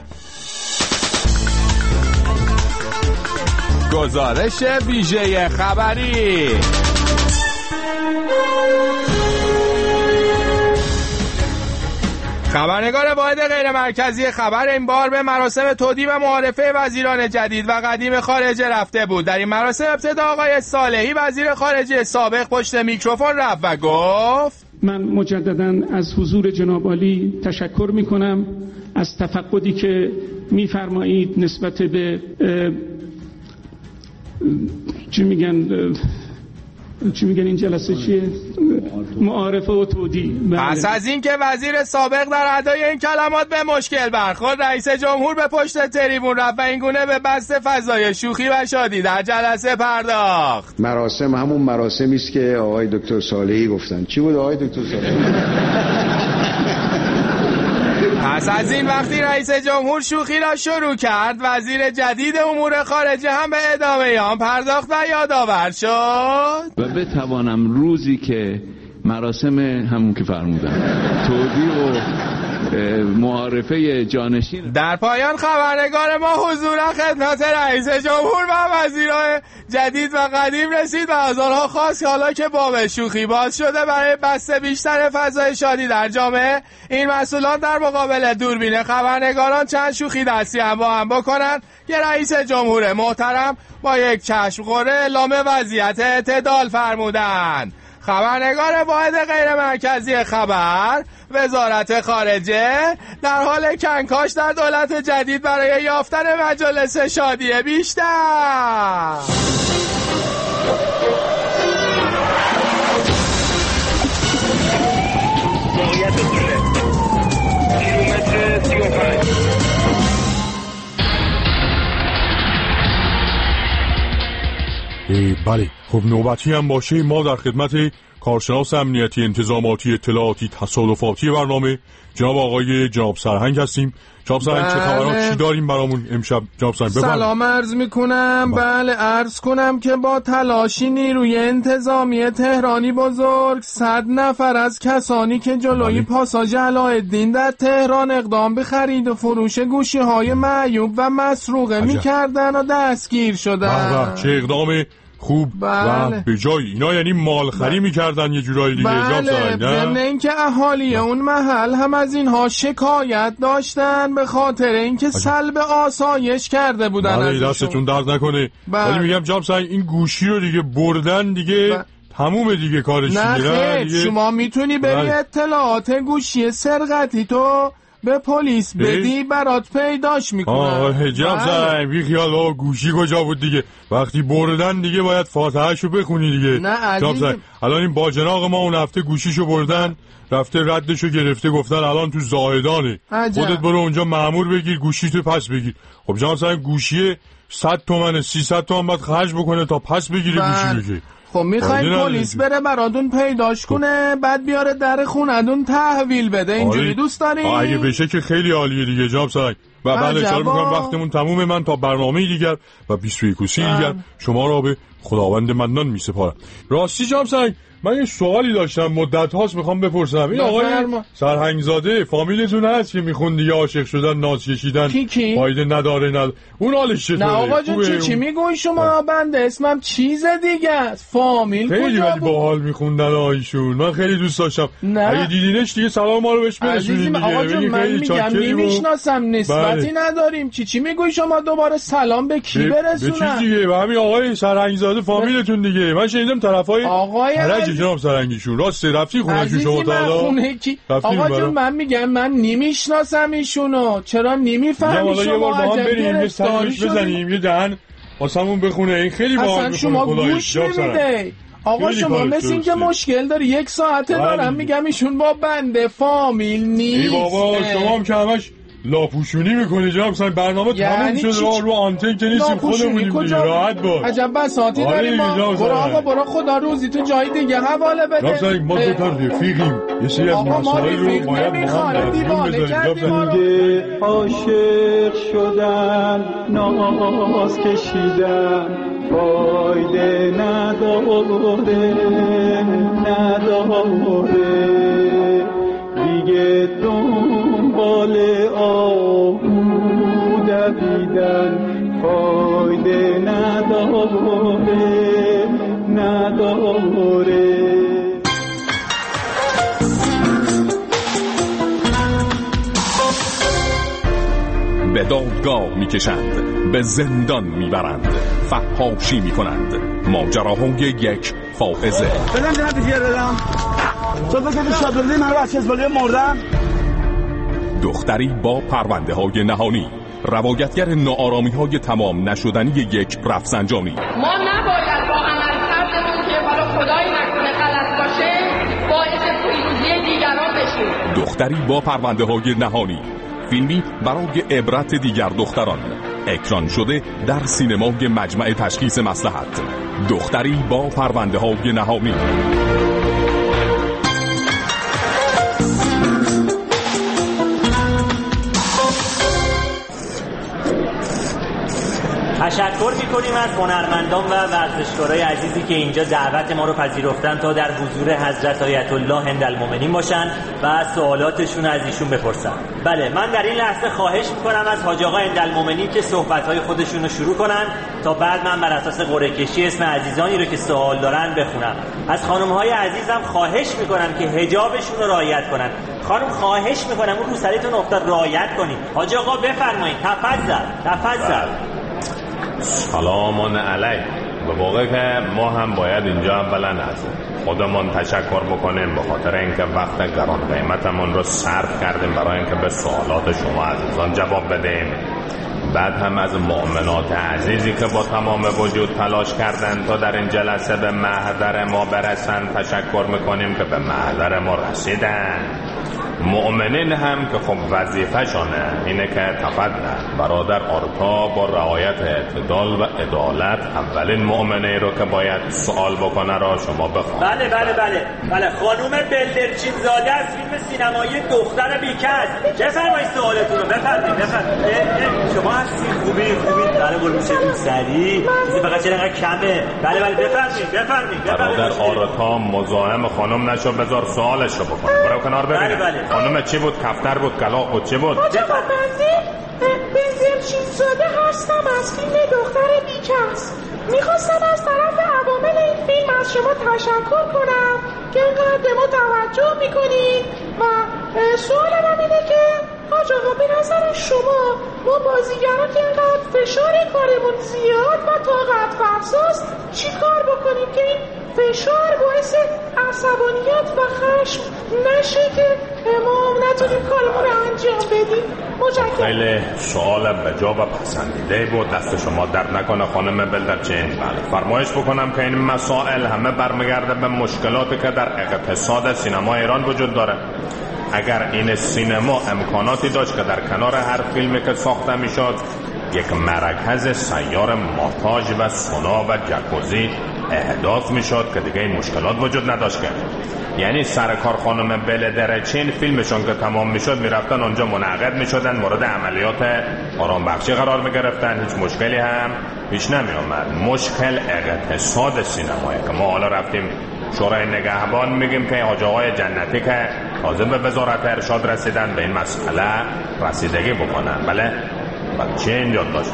گزارش ویژه خبری. خبرنگار واحد غیر مرکزی خبر این بار به مراسم تودیع و معارفه وزیران جدید و قدیم خارجه رفته بود. در این مراسم ابتدا آقای صالحی وزیر خارجه سابق پشت میکروفون رفت و گفت: من مجدداً از حضور جناب عالی تشکر می کنم از تفقدی که میفرمایید نسبت به چی میگن چی میگن این جلسه چیه؟ معارفه و تودیع. پس از این که وزیر سابق در ادای این کلمات به مشکل برخورد، رئیس جمهور به پشت تریبون رفت و این گونه به بسط فضای شوخی و شادی در جلسه پرداخت. مراسم همون مراسمی است که آقای دکتر صالحی گفتن. چی بود آقای دکتر صالحی؟ پس از این وقتی رئیس جمهور شوخی را شروع کرد، وزیر جدید امور خارجه هم به ادامه آن پرداخت و یادآور شد و بتوانم روزی که مراسم همون که فرمودم تودیع و معارفه جانشین. در پایان خبرنگار ما حضور خدمت رئیس جمهور و وزیران جدید و قدیم رسید و از آنها خواست حالا که باب شوخی باز شده برای بسته بیشتر فضای شادی در جامعه، این مسئولان در مقابل دوربین خبرنگاران چند شوخی دستی هم با هم بکنند که رئیس جمهور محترم با یک چشم قره اعلام وضعیت اعتدال فرمودند. خبرنگار واحد غیر مرکزی خبر وزارت خارجه در حال کنکاش در دولت جدید برای یافتن مجالس شادی بیشتر. کیلومتر سی و پنج. بله خب نوبتی هم باشه ما در خدمت کارشناس امنیتی انتظاماتی اطلاعاتی تصادفاتی برنامه جناب آقای جناب سرهنگ هستیم. جناب سرهنگ چه خبرات، چی داریم برامون امشب؟ جناب سرهنگ بفرمایید. سلام عرض میکنم. بله عرض کنم که با تلاشی نیروی انتظامی تهرانی بزرگ صد نفر از کسانی که جلوی پاساژ علاءالدین در تهران اقدام به خرید و فروش گوشی های معیوب و مسروقه میکردن و دستگیر شدن. چه اقدام خوب بله. و به جای اینا، یعنی مالخری میکردن یه جورایی دیگه. بله، ضمن اینکه اهالی اون محل هم از اینها شکایت داشتن به خاطر اینکه سلب آسایش کرده بودن. بله دستتون درد نکنه. بله. ولی میگم جناب سرهنگ این گوشی رو دیگه بردن دیگه بله. تمومه دیگه کارش. نه خیر دیگه... شما میتونی بری بله. اطلاعات گوشی سرقتی تو به پلیس بدی برات پیداش میکنن. آه جناب سرهنگ بی خیال بابا، گوشی کجا بود دیگه؟ وقتی بردن دیگه باید فاتحه‌شو بخونی دیگه. نه عزیزم الان این باجناق ما اون هفته گوشیشو بردن، رفته ردشو گرفته، گفتن الان تو زاهدانه. عجب. خودت برو اونجا مأمور بگیر گوشیتو پس بگیر. خب جناب سرهنگ گوشی صد تومنه، سیصد تومن باید خرج بکنه تا پس بگیری گوشی رو. خب میخواین پلیس بره براتون پیداش کنه بعد بیاره در خونتون تحویل بده، اینجوری دوست داری؟ اگه بشه که خیلی عالیه دیگه جناب سرهنگ. و بله اشاره میکنم وقتمون تمومه. من تا برنامه دیگر و بیست و یک دیگر شما را به خداوند منان میسپارم. راستی جناب سرهنگ من یه سوالی داشتم مدت هاست میخوام بپرسم. این آقای سرهنگزاده فامیلتون هست که میخون دیگه عاشق شدن ناز کشیدن فایده نداره نداره اون حالش چطوره؟ نه آقا جون چی چی میگوی شما؟ بنده اسمم چیز دیگه است. فامیل خیلی کجا ولی باحال میخوندن آیشون. من خیلی دوست داشتم. اگه دیدینش دیگه سلام ما رو بهش برسونید دیگه. آقا جون من میگم نمیشناسم، نسبتی بله. نداریم. چی چی میگوی شما؟ دوباره سلام به کی برسونم؟ به چیز دیگه. به همین آقای سرهنگزاده فامیلتون دیگه. من شنیدم طرفای آقای جناب سرهنگیشون. راسته رفتی خونه‌شون شما تا حالا؟ آقا جون من میگم من نمیشناسم ایشونو. چرا نمیفهمی شما؟ یه بار با هم بریم یه سریش بزنیم یه دهن واسمون بخونه. این خیلی باحال شما گوش نمیده. آقا شما مثل این که مشکل داری. یک ساعته دارم میگم ایشون با بنده فامیل نیست. ای بابا شما هم که همش لاپوشونی میکنی جناب سرهنگ. برنامه تموم شد رو رو آنتن که نیستیم خودمونیم دیگه. راحت باش. عجب بساطی داریم ما. برو آقا برو خدا روزی تو جای دیگه حواله بده. جناب سرهنگ ما دو تا رفیقیم. یه سری از مسائل رو باید میخواد دیوانه کردیم. دیگه عاشق شدن ناز کشیدن فایده نداره نداره دیگه دنبال آهو دویدن فایده نداره نداره. به دادگاه میکشند، به زندان میبرند، فحاشی میکنند، ماجراهای یک فائزه. بدم جناب دیگر بدم تو فکر شادولی من رو از چزبالی مردم. دختری با پرونده های نهانی، روایتگر ناآرامی های تمام نشدنی یک رفسنجانی. ما نباید با عملکردمون که حالا خدایی نکنه غلط باشه باعث پیروزی دیگران بشیم. دختری با پرونده های نهانی، فیلمی برای عبرت دیگر دختران، اکران شده در سینمای مجمع تشخیص مصلحت. دختری با پرونده های نهانی. تشکر می‌کنیم از هنرمندان و ورزشکارای عزیزی که اینجا دعوت ما رو پذیرفتن تا در حضور حضرت آیت الله هندالمومنین باشن و سوالاتشون از ایشون بپرسن. بله من در این لحظه خواهش می‌کنم از حاج آقا هندالمومنین که صحبت‌های خودشون رو شروع کنن تا بعد من بر اساس قرعه کشی اسم عزیزانی رو که سوال دارن بخونم. از خانم‌های عزیزم خواهش می‌کنم که حجابشون رو رعایت کنن. خانم خواهش می‌کنم اون روسریتون افتاد رعایت کنید. حاج آقا بفرمایید. تفضل تفضل. سلام علیک. به واقع که ما هم باید اینجا اولا از خودمون تشکر بکنیم به خاطر اینکه وقت گران قیمتمون رو صرف کردیم برای اینکه به سوالات شما عزیزان جواب بدیم. بعد هم از مؤمنات عزیزی که با تمام وجود تلاش کردن تا در این جلسه به محضر ما برسن تشکر میکنیم که به محضر ما رسیدن. مؤمنین هم که خب وظیفه‌شونه اینه که تفضل برادر آرتا با رعایت اعتدال و عدالت اولین مؤمنه رو که باید سوال بکنه را شما بخوانید. بله بله بله بله خانوم بلدرچین زاده از فیلم سینمایی دختر بیکس. بفرمایید سوالتون رو. بفرمایید بفرمایید. شما هستی خوبی خوبی بله قربون سری چیزی فقط چرا انقدر کمه. بله بله بفرمایید بفرمایید. برادر آرتا مزاحم خانم نشو، بذار سوالش رو بکنه. برو کنار ببینیم. بله بله. خانم چی بود؟ کفتر بود؟ کلاغ بود؟ چی بود؟ آجا بنده بلدرچین زاده هستم از فیلم دختر بیکس. میخواستم از طرف عوامل این فیلم از شما تشکر کنم که اینقدر به ما توجه میکنید و سوالم هم اینه که حاج آقا به نظر شما ما بازیگران که اینقدر فشار کارمون زیاد و طاقت فرساست چی کار بکنیم که این فشار باعث عصبانیت و خشم نشه که ما نتونیم کارمون رو انجام بدیم؟ متشکرم. خیلی سوال بجا و پسندیده بود. دست شما درد نکنه خانم بلدرچین. بله فرمایش بکنم که این مسائل همه برمیگرده به مشکلاتی که در اقتصاد سینما ایران وجود داره. اگر این سینما امکاناتی داشت که در کنار هر فیلمی که ساخته میشد یک مرکز سیار ماساژ و سونا و جکوزی احداث میشد که دیگه این مشکلات وجود نداشت. که یعنی سرکار خانم بلدرچین فیلمشون که تمام میشد میرفتن اونجا منعقد میشدن، مورد عملیات آرام بخشی قرار میگرفتن، هیچ مشکلی هم پیش نمی اومد. مشکل اقتصاد سینمایه که ما حالا رفتیم شورای نگهبان میگیم که حاج آقای جنتی که تازه به وزارت ارشاد رسیدن به این مسئله رسیدگی بکنن. بله بله چه اینجا داشت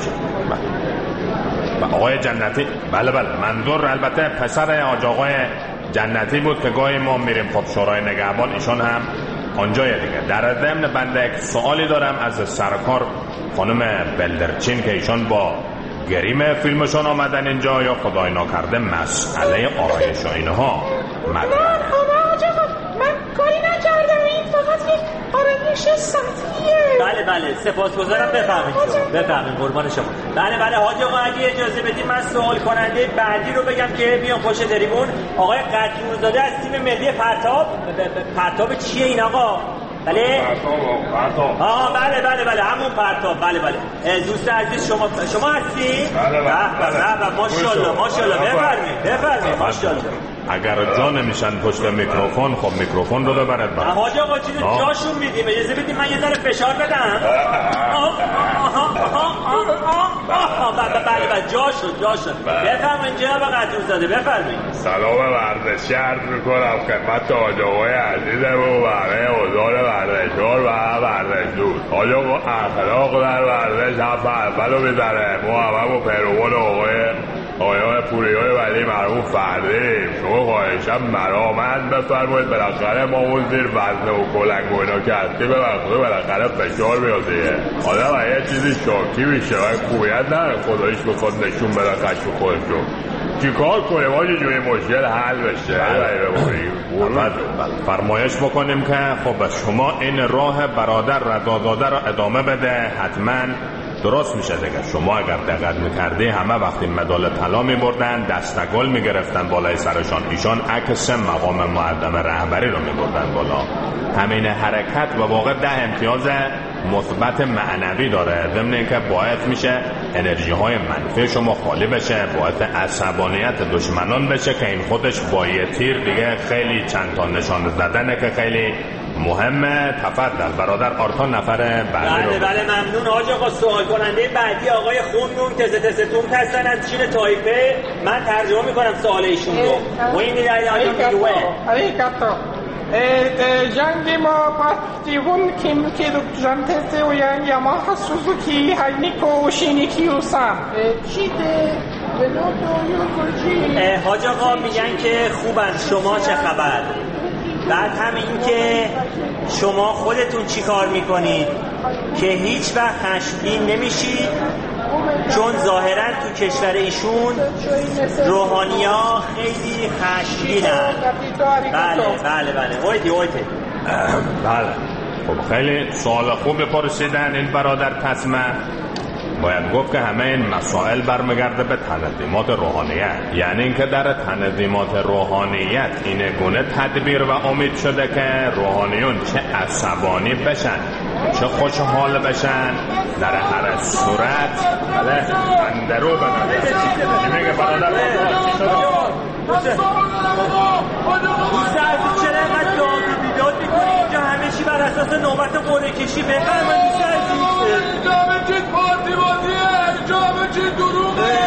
بله آقای جنتی. بله بله منظور البته پسر حاج آقای جنتی بود که گاهی ما میریم خب شورای نگهبان، ایشون هم آنجای دیگه. در ضمن بنده یک سوالی دارم از سرکار خانم بلدرچین که ایشون با گریم فیلمشون آمدن اینجا یا خدای ناکرده مسئله آرایش و اینها مدن؟ نه آقا من کاری نکردم، این فقط یک آرایش سطحیه. بله بله سپاسگزارم. بفرمایید شما بفرمایید قربان شما. بله بله حاج آقا اگه اجازه بدید من سوال کننده بعدی رو بگم که میام پشت تریبون. آقای قطورزاده از تیم ملی پرتاب. پرتاب چیه این آقا؟ بله پرتاب. آها بله بله بله همون پرتاب. بله بله دوست عزیز شما شما هستی؟ بله بله بله ماشاءالله ماشاءالله. بفرمایید بفرمایید ماشاءالله. اگر جا نمیشن پشت میکروفون خب میکروفون رو ببرد. حاج آقا چیزو جاشون میدیم، اجازه بدیم من یه ذره فشار بدم. بله بله جاشون جاشون. بفرمایید جناب قطورزاده بفرمایید. سلام ورزشی عرض میکنم خدمت حاج آقای عزیزم و بقیه حضار ورزشکار و ورزشدوست. حاج آقا اخلاق در ورزش حرف اولو میزنه. ما همه با پیروان آقای آقایان پوریای ولی مرحوم فردیم. شما خواهشم مرامت بفرمایید. بالاخره ما اون زیر وزنه و کلنگ و اینا که هستی بالاخره بالاخره فشار میادیه آدم یه چیزی شاکی میشه و خوبیت نه خدایش بخواد نشون بده خشم خودشون. چی کار کنیم آجی جوی مشکل حل بشه؟ فرمایش بکنیم که خب شما این راه برادر رضازاده رو ادامه بده حتما درست میشه دیگه. شما اگر دقت میکردی همه وقتی مدال طلا میبردن دستگل میگرفتن بالای سرشان، ایشان عکس مقام معظم رهبری رو میبردن بالا. همین حرکت و واقع ده امتیاز مثبت معنوی داره، ضمن اینکه باعث میشه انرژی های منفی شما خالی بشه، باعث عصبانیت دشمنان بشه که این خودش با یه تیر دیگه خیلی چند تا نشان زدنه که خیلی مهمه. تفضل برادر آرتا نفر بعدی رو. بله بله ممنون حاج آقا. سوال کننده بعدی آقای خونون تزه تزه توم هستن از چین تایپه. من ترجمه میکنم سوال ایشون رو. و این میره آیا میگوه arigato. جنگ ما پاتیون کیم که دوکتران تزه و یاماها سوزوکی هایمیکو شینیکیو سام چیده حاج آقا میگن که خوبن. شما چه خبر؟ بعد هم این که شما خودتون چی کار میکنید که هیچ وقت خشمگین نمیشید، چون ظاهرا تو کشور ایشون روحانی‌ها خیلی خشمگینن. بله بله بله اویتی اویتی. بله خب خیلی سوال خوب پرسیدن این برادر تسمه. باید گفت که همه این مسائل برمیگرده به تنظیمات روحانیت. یعنی اینکه در تنظیمات روحانیت این گونه تدبیر و امید شده که روحانیون چه عصبانی بشن چه خوشحال بشن در هر صورت بله اندرو بدن. میگه برادر دوست عزیز چرا اینقدر داد و بیداد میکنی اینجا؟ همه چی بر اساس نوبت قرعه کشی. بفرمایید دوست عزیز. اینجا همه چی پارتی بازیه، اینجا همه چی دروغه.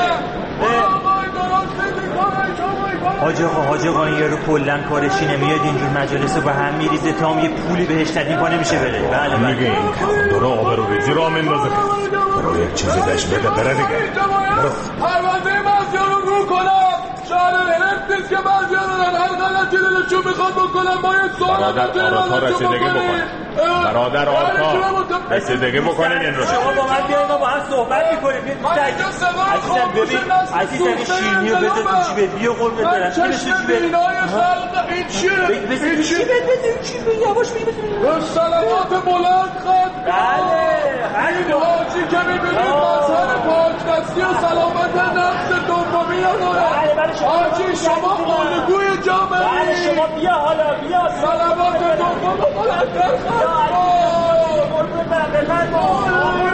حاج آقا حاج آقا این یارو کلا کارشی نمیاد اینجور مجالس رو به هم میریزه تا هم یه پولی بهش تدین پا نمیشه بره. بله بله میگه این کفنداره آبروریزی را میندازه. برو یک چیزی بهش بده بره دیگه. برو پرونده مزیان رو رو کنم. شهر هرم نیست که مزیان رو هر غلطی دلشون میخواد بکنم. باید سوالات برادر آرتا رسیدگی بکن. برادر آرتا رسیدگی بکنین این رو. شما با من بیاید ما با هم صحبت میکنیم. عزیزم ببین عزیزم این شیرینی رو بذار تو جیبت. بیا قول بذارم چی بشه جیبت. این چیه؟ این چیه؟ این چیه؟ یواش بگی بزنیم. سلامات بلند خواهد. بله همین حاجی که میبینید مظهر پاکدستی و سلامت نفس دومی رو داره. حاجی شما الگوی جامعه. بله شما بیا حالا بیا. سلامات دوم بلندتر خواهد. قربون برم بفرمایید.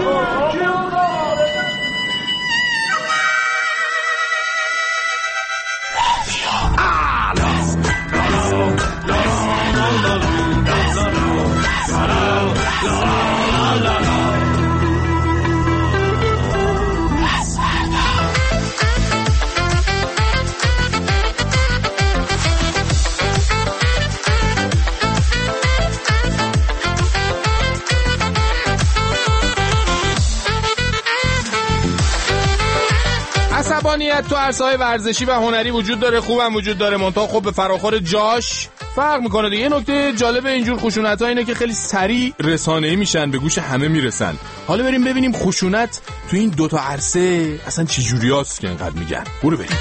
عصبانیت تو عرصه‌های ورزشی و هنری وجود داره، خوبم وجود داره، منتها خب به فراخور جاش فرق میکنه دیگه. یه نکته جالب اینجور خشونت‌ها اینه که خیلی سریع رسانه‌ای میشن، به گوش همه میرسن. حالا بریم ببینیم خشونت تو این دوتا عرصه اصلا چه جوریاست که اینقدر میگن. برو بریم.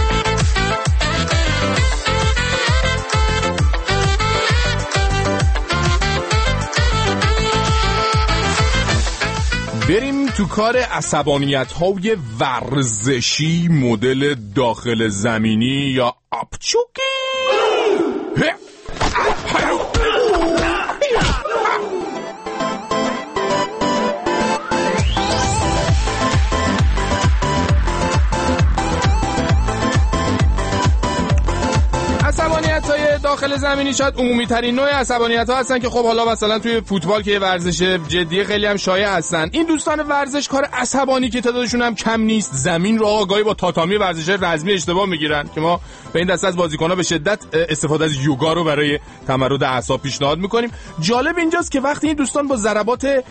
بریم تو کار عصبانیت‌های ورزشی مدل داخل زمینی یا آبچوکی. عصبانیت‌های داخل زمینی شاید عمومی ترین نوع عصبانیت‌ها هستن که خب حالا مثلا توی فوتبال که ورزش جدی خیلی هم شایع هستن. این دوستان ورزشکار عصبانی که تعدادشون هم کم نیست، زمین رو آگاهی با تاتامی ورزش رزمی اشتباه میگیرن که ما به این دسته از بازیکن‌ها به شدت استفاده از یوگا رو برای تمرد اعصاب پیشنهاد می‌کنیم. جالب اینجاست که وقتی این دوستان با ضربات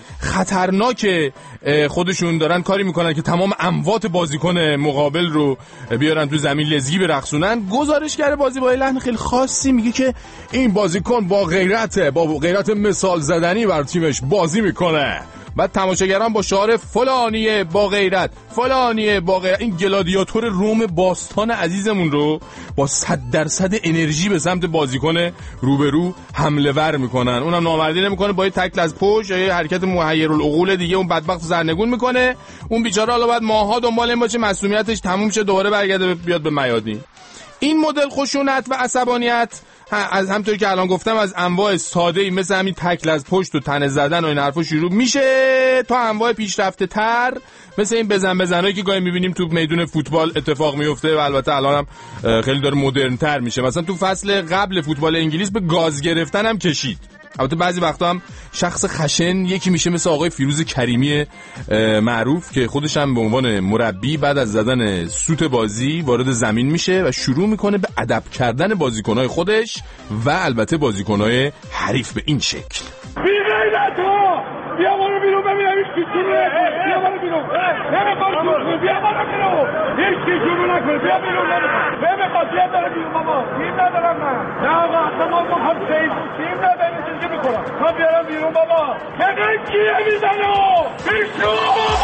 خطرناک خودشون دارن کاری می‌کنن که تمام اموات بازیکن مقابل رو بیارن تو زمین لزگی برقصونن، گزارشگر بازی با لحن خیلی خاصی میگه که این بازیکن با غیرته، با غیرت مثال زدنی بر تیمش بازی میکنه. بعد تماشاگران با شعار فلانیه با غیرت، فلانیه با غیرت، این گلادیاتور روم باستان عزیزمون رو با صد درصد انرژی به سمت بازیکن روبرو حمله ور میکنن. اونم نامردی نمیکنه، با یه تکل از پشت یا یه حرکت محیرالعقول دیگه اون بدبخت سرنگون میکنه. اون بیچاره حالا بعد ماها دنبال این باشه معصومیتش تموم شه دوباره برگرده بیاد به میادین. این مدل خشونت و عصبانیت از همونطوری که الان گفتم از انواع ساده‌ای مثل همین تکل از پشت و تنه زدن و این حرفا شروع میشه تا انواع پیشرفته تر مثل این بزن بزنایی که گاهی میبینیم تو میدون فوتبال اتفاق میفته و البته الان هم خیلی داره مدرن تر میشه. مثلا تو فصل قبل فوتبال انگلیس به گاز گرفتن هم کشید. البته بعضی وقتا هم شخص خشن یکی میشه مثل آقای فیروز کریمی معروف که خودش هم به عنوان مربی بعد از زدن سوت بازی وارد زمین میشه و شروع میکنه به ادب کردن بازیکنهای خودش و البته بازیکنهای حریف به این شکل. بی غیرت ها بیا برو بیرون ببینم هیچ کی شروع نکنه. بیا برو بیرون نمیخواد شروع بیا برو بیرون هیچ کی شروع نکنه. بیا بیرون نمیخواد بیا برو بیرون بابا تیم ندارم من. نه آقا ما میخوام سیف تیم نداریم چیزی میکنم. ما بیارم بیرون بابا نگه کیه میزنه بیشون.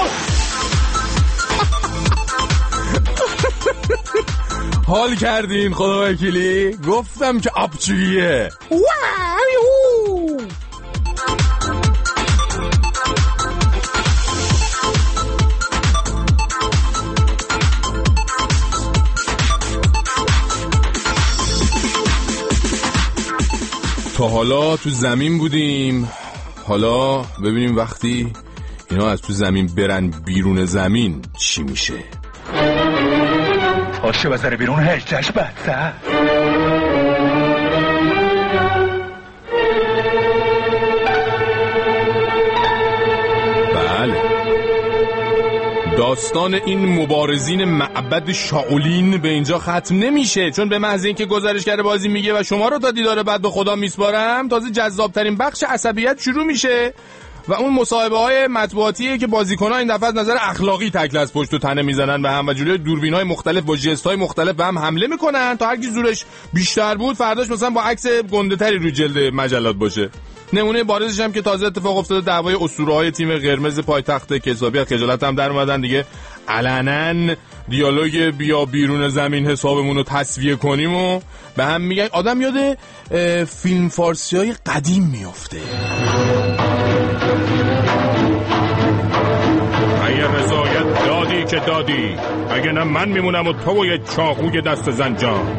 حال کردین خدا وکیلی؟ گفتم که آبچویه. حالا تو زمین بودیم، حالا ببینیم وقتی اینا از تو زمین برن بیرون زمین چی میشه. آشه بذاره بیرون هشتش بسته. بله، داستان این مبارزین معبد شاولین به اینجا ختم نمیشه، چون به محض اینکه گزارشگر بازی میگه و شما رو تا دیدار بعد به خدا میسپارم، تازه جذابترین بخش عصبیت شروع میشه و اون مصاحبه های مطبوعاتیه که بازیکن‌ها این دفعه از نظر اخلاقی تکل از پشت و تنه میزنن به هم و جلوی دوربین‌های مختلف با ژست‌های مختلف به هم حمله میکنن تا هر کی زورش بیشتر بود فرداش مثلا با عکس گنده‌تری روی جلد مجلات باشه. نمونه بارزش هم که تازه اتفاق افتاده، دعوای اسطوره‌های تیم قرمز پایتخت کسابی از خجالت هم در اومدن دیگه، علنا دیالوگ بیا بیرون زمین حسابمون رو تسویه کنیم و به هم میگن. آدم یاد فیلم فارسی‌های قدیم میفته. اگه رضایت دادی که دادی، اگه نه من میمونم و تو و یه چاقوی دست زنجان.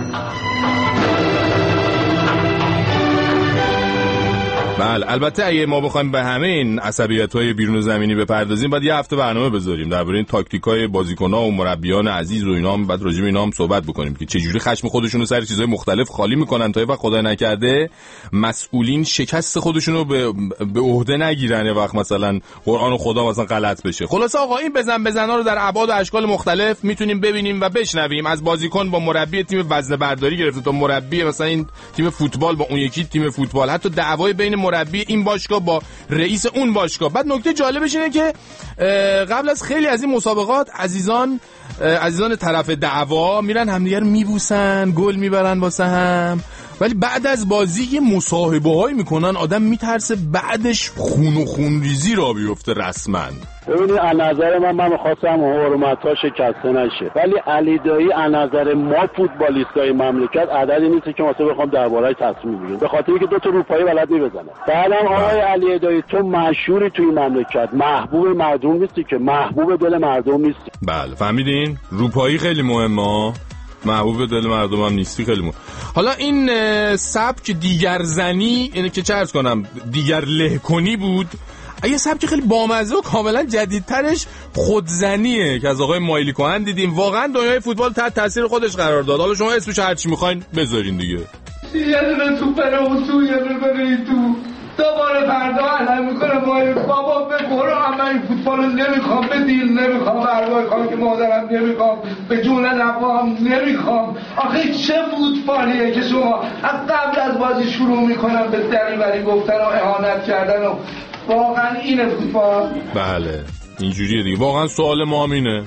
بله، البته اگه ما بخوایم به همه این عصبیت‌های بیرون زمینی بپردازیم باید یه هفته برنامه بذاریم درباره این تاکتیک‌های بازیکن‌ها و مربیان عزیز و اینا هم، بعد راجع به اینا هم صحبت بکنیم که چه جوری خشم خودشون رو سر چیزهای مختلف خالی می‌کنن تا یه وقت خدای نکرده مسئولین شکست خودشون رو به به عهده نگیرن، وقت مثلا قرآن و خدا مثلا غلط بشه. خلاص آقا این بزن بزنا رو در ابعاد و اشکال مختلف میتونیم ببینیم و بشنویم، از بازیکن با مربی تیم وزنه برداری گرفته تا مربی مثلا این تیم فوتبال با اون یکی تیم فوتبال، حتی دعوای بین مربی این باشگاه با رئیس اون باشگاه. بعد نکته جالبش اینه که قبل از خیلی از این مسابقات عزیزان عزیزان طرف دعوا میرن همدیگر میبوسن، گل میبرن واسه هم، ولی بعد از بازی یه مصاحبه‌هایی میکنن آدم میترسه بعدش خون و خونریزی را بیفته رسما. ببینید از نظر من من خواستم حرمت‌ها شکسته نشه، ولی علی دایی از نظر ما فوتبالیستای مملکت عددی نیست که مثلا بخوام درباره‌اش تصمیم بگیریم، به خاطر اینکه دو تا روپایی بلد نمی‌زنه. بعدم آقای علی دایی تو مشهوری توی مملکت، محبوب مردم نیستی که، محبوب دل مردم نیستی. بله فهمیدین؟ روپایی خیلی مهمه، محبوب دل مردم هم نیستی، خیلی مهم. حالا این سبک دیگر زنی، اینه که چه عرض کنم دیگر لهکنی بود، یه سبک خیلی بامزه و کاملا جدیدترش خودزنیه که از آقای مایلی کوهن دیدیم. واقعا دنیای فوتبال تحت تاثیر خودش قرار داد. حالا شما اسمش هر چی میخواین بذارین دیگه. یه دونه تو پره و تو یه دونه تو دوباره فردا علم میکنه باید بابا بخورو، اما این فوتبال رو نمیخوام، به دین نمیخوام، برگاه خواهم که مادرم نمیخوام، به جون نفام نمیخوام. آخه چه فوتبالیه که شما از قبل از بازی شروع میکنم به دریوری گفتن و اهانت کردن و واقعا اینه فوتبال؟ بله اینجوریه دیگه. واقعا سوال ما هم اینه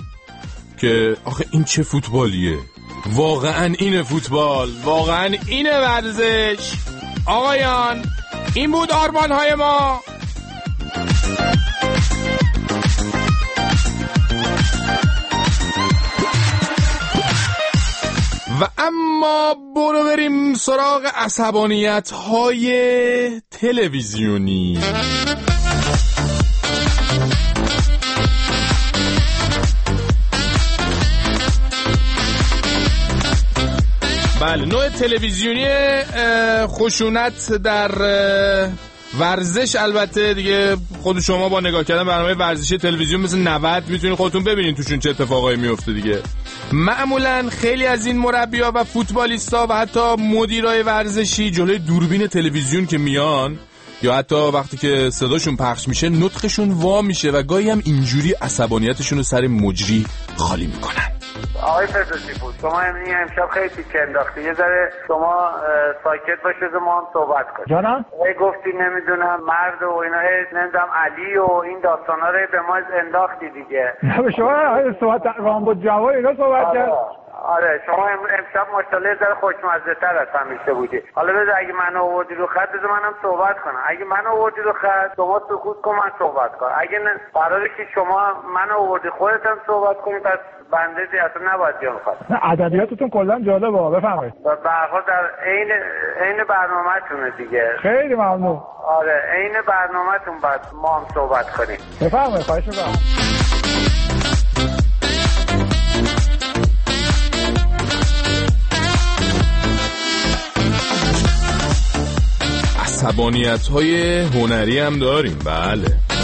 که آخه این چه فوتبالیه؟ واقعا اینه فوتبال؟ واقعا اینه ورزش؟ آقایان این بود آرمان‌های ما. و اما برو بریم سراغ عصبانیت‌های تلویزیونی. بله، نوع تلویزیونی خشونت در ورزش. البته دیگه خود شما با نگاه کردن برنامه ورزشی تلویزیون مثل نود میتونید خودتون ببینید توشون چه اتفاقایی میفته دیگه. معمولا خیلی از این مربی‌ها و فوتبالیستا و حتی مدیرای ورزشی جلوی دوربین تلویزیون که میان یا حتی وقتی که صداشون پخش میشه نطقشون وا میشه و گاهی هم اینجوری عصبانیتشون رو سر مجری خالی میکنن. آقای فردوسی بود شما امنی امشب خیلی تیکه انداختی، یه ذره شما ساکت باشید و ما هم صحبت کنیم. جانم؟ ای گفتی نمیدونم مرد و اینا، نمیدونم علی و این داستانا رو به ما انداختی دیگه. به شما صحبت رامبد جواد اینا صحبت کرد. آره شما امشب ماشاءالله ذره خوشمزه تر از همیشه بودی. حالا بذار اگه منو آوردی رو خط بذار منم صحبت کنم. اگه منو آوردی رو خط شما سکوت کن من صحبت کنم. اگه قراره که شما منو آوردی خودت هم صحبت کنی پس بنده دی اصلا نباید بیام خط. ادبیاتتون کلا جالبه بفرمایید. به هر حال در عین عین برنامه‌تونه دیگه. خیلی ممنون. آره عین برنامه‌تون بعد ما هم صحبت کنیم. بفرمایید خواهش می‌کنم. عصبانیت‌های هنری هم داریم. بله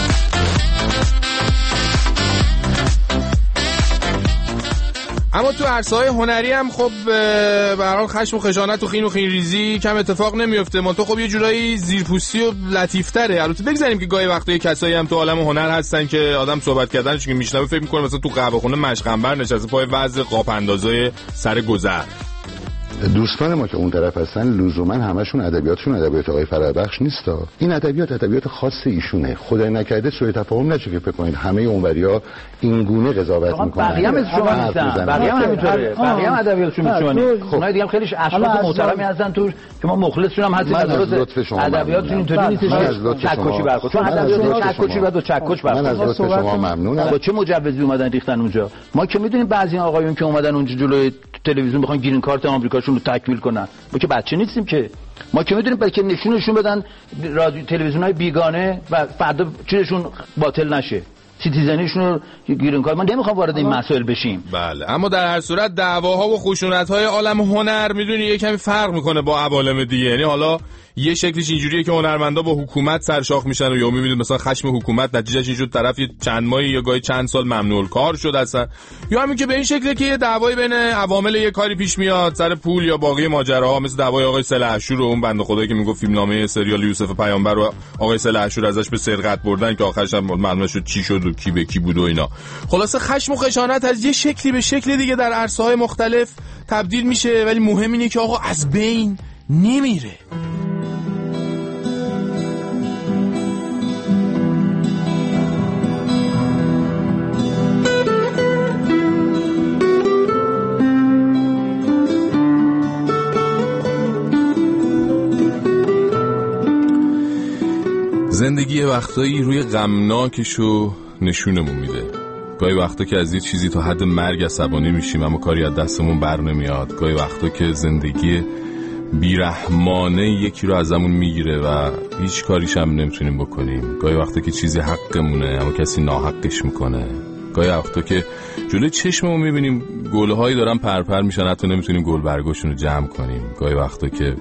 اما تو عرصه‌های هنری هم خب به هر حال خشم و خشانت و خین و خین ریزی کم اتفاق نمیفته. من تو خب یه جورایی زیرپوستی و لطیف‌تره. البته بگذاریم که گاهی وقتا کسایی هم تو عالم هنر هستن که آدم صحبت کردنش که میشنوه فکر می‌کنه مثلا تو قهوه‌خونه مشقنبر نشسته پای وضع قاپ اندازای سر گذر. دوستان ما که اون طرف هستن لزوما همشون ادبیاتشون ادبیات آقای فرهبخش نیستا. این ادبیات ادبیات خاص ایشونه. خدای نکنه سوء تفاهم نشه که فکر کنید همه اونوریا این گونه قضاوت میکنن. بقیه هم از شما نیستن. بقیه هم همینطوره. بقیه هم ادبیاتشون میشونه. اونای دیگه هم خیلی اشخاص محترمی هستن تو که ما مخلصشون هم هستیم. ادبیاتشون اینطوری نیست که چکشی برخورد. چون ادبیات چکشی بعد چکش برخورد. من از لطف شما ممنونم. با چه مجوزی اومدن ریختن اونجا؟ ما که میدونیم بعضی آقایون که اومدن اونجا جلوی تلویزیون بخوان گرین کارت آمریکاشون رو تکمیل کنن. ما که بچه نیستیم که. ما که میدونیم بلکه نشونشون بدن رادیو تلویزیون‌های بیگانه و فردا چیزشون باطل نشه. سیتیزنیشون رو گرین کارت. من نمیخوام وارد این مسائل بشیم. بله اما در هر صورت دعواها و خشونت‌های عالم هنر میدونی یه کمی فرق میکنه با عوالم دیگه. یعنی حالا یه شکلش اینجوریه که هنرمندا با حکومت سرشاخ میشن و یا میبینید مثلا خشم حکومت نتیجهش این شد طرف یه چند ماهی یا گاهی چند سال ممنوع الکار شد اصلا، یا همین که به این شکله که یه دعوایی بین عوامل یه کاری پیش میاد سر پول یا باقی ماجراها، مثل دعوای آقای سلحشور و اون بنده خدایی که میگفت فیلمنامه سریال یوسف پیامبر و آقای سلحشور ازش به سرقت بردن که آخرش هم معلوم شد چی شد و کی به کی بود و اینا. خلاصه خشم و خشانت از یه شکلی به شکل دیگه در عرصه‌های مختلف تبدیل میشه، ولی مهم اینه که آقا از بین نمیره. زندگی وقتایی روی غمناکشو نشونمون میده. گاهی وقتا که از یه چیزی تا حد مرگ عصبانی میشیم اما کاری از دستمون بر نمیاد. گاهی وقتا که زندگی بیرحمانه یکی رو ازمون میگیره و هیچ کاریش هم نمیتونیم بکنیم. گاهی وقتا که چیزی حقمونه اما کسی ناحقش میکنه. گاهی وقتا که جلوی چشممون میبینیم گلهایی دارن پرپر میشن حتی نمیتونیم گل برگاشون رو جمع کنیم. گاهی وقتا که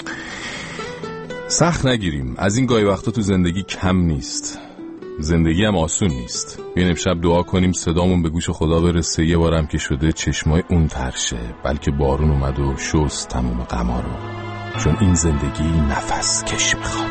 سخت نگیریم. از این گاهی وقتا تو زندگی کم نیست. زندگی هم آسون نیست. بیاین امشب دعا کنیم صدامون به گوش خدا برسه. یه بارم که شده چشمای اون ترشه، بلکه بارون اومد و شست تموم غما رو، چون این زندگی نفس کش میخواد.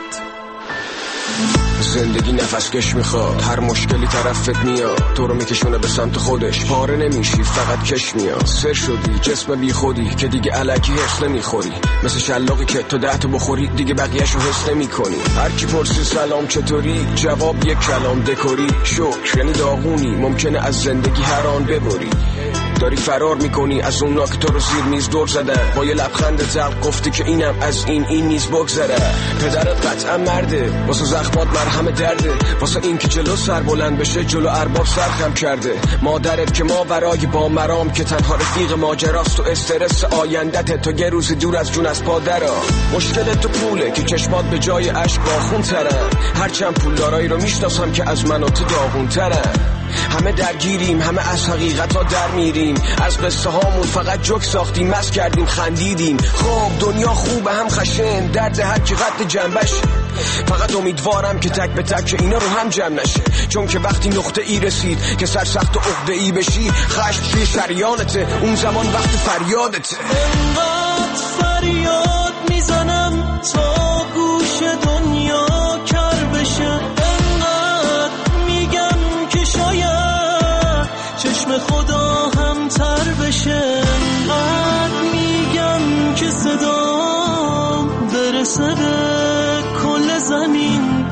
زندگی نفس کش میخواد، هر مشکلی طرفت میاد تو رو میکشونه به سمت خودش. پاره نمیشی فقط کش میاد. سر شدی جسم بی خودی که دیگه الکی حس نمیخوری، مثل شلاقی که تو ده تا بخوری دیگه بقیه‌شو حس نمیکنی. هر کی پرسی سلام چطوری، جواب یک کلام دکوری. شکر یعنی داغونی، ممکنه از زندگی هر آن ببری. داری فرار میکنی از اونا که تو رو زیر میز دور زدن، با یه لبخند زرد گفتی که اینم از این این نیز بگذره. پدرت قطعا مرده، واسه زخمات مرهم درده، واسه این که جلو سر بلند بشه جلو ارباب سرخم کرده. مادرت که ماورای با مرام که تنها رفیق ماجراست و استرس آیندت تو یه روز دور از جون از پادرا. مشکل تو پوله که چشمات به جای اشک باخون ترن، هرچند پولدارایی رو میشناسم که از من و تو داغون ترن. همه درگیریم، همه از حقیقت ها در میریم، از قصه هامون فقط جوک ساختیم، مست کردیم خندیدیم. خب دنیا خوبه هم خشن، درد هر کی قد جنبش. فقط امیدوارم که تک به تک اینا رو هم جمع نشه، چون که وقتی نقطه ای رسید که سرسخت و عقده ای بشی، خشم توی شریانته، اون زمان وقت فریادته. انقدر فریاد میزنم تا گوش دنیا کر بشه، چشم خدا هم تر بشه. انقدر میگم که صدام برسه به کل زمین.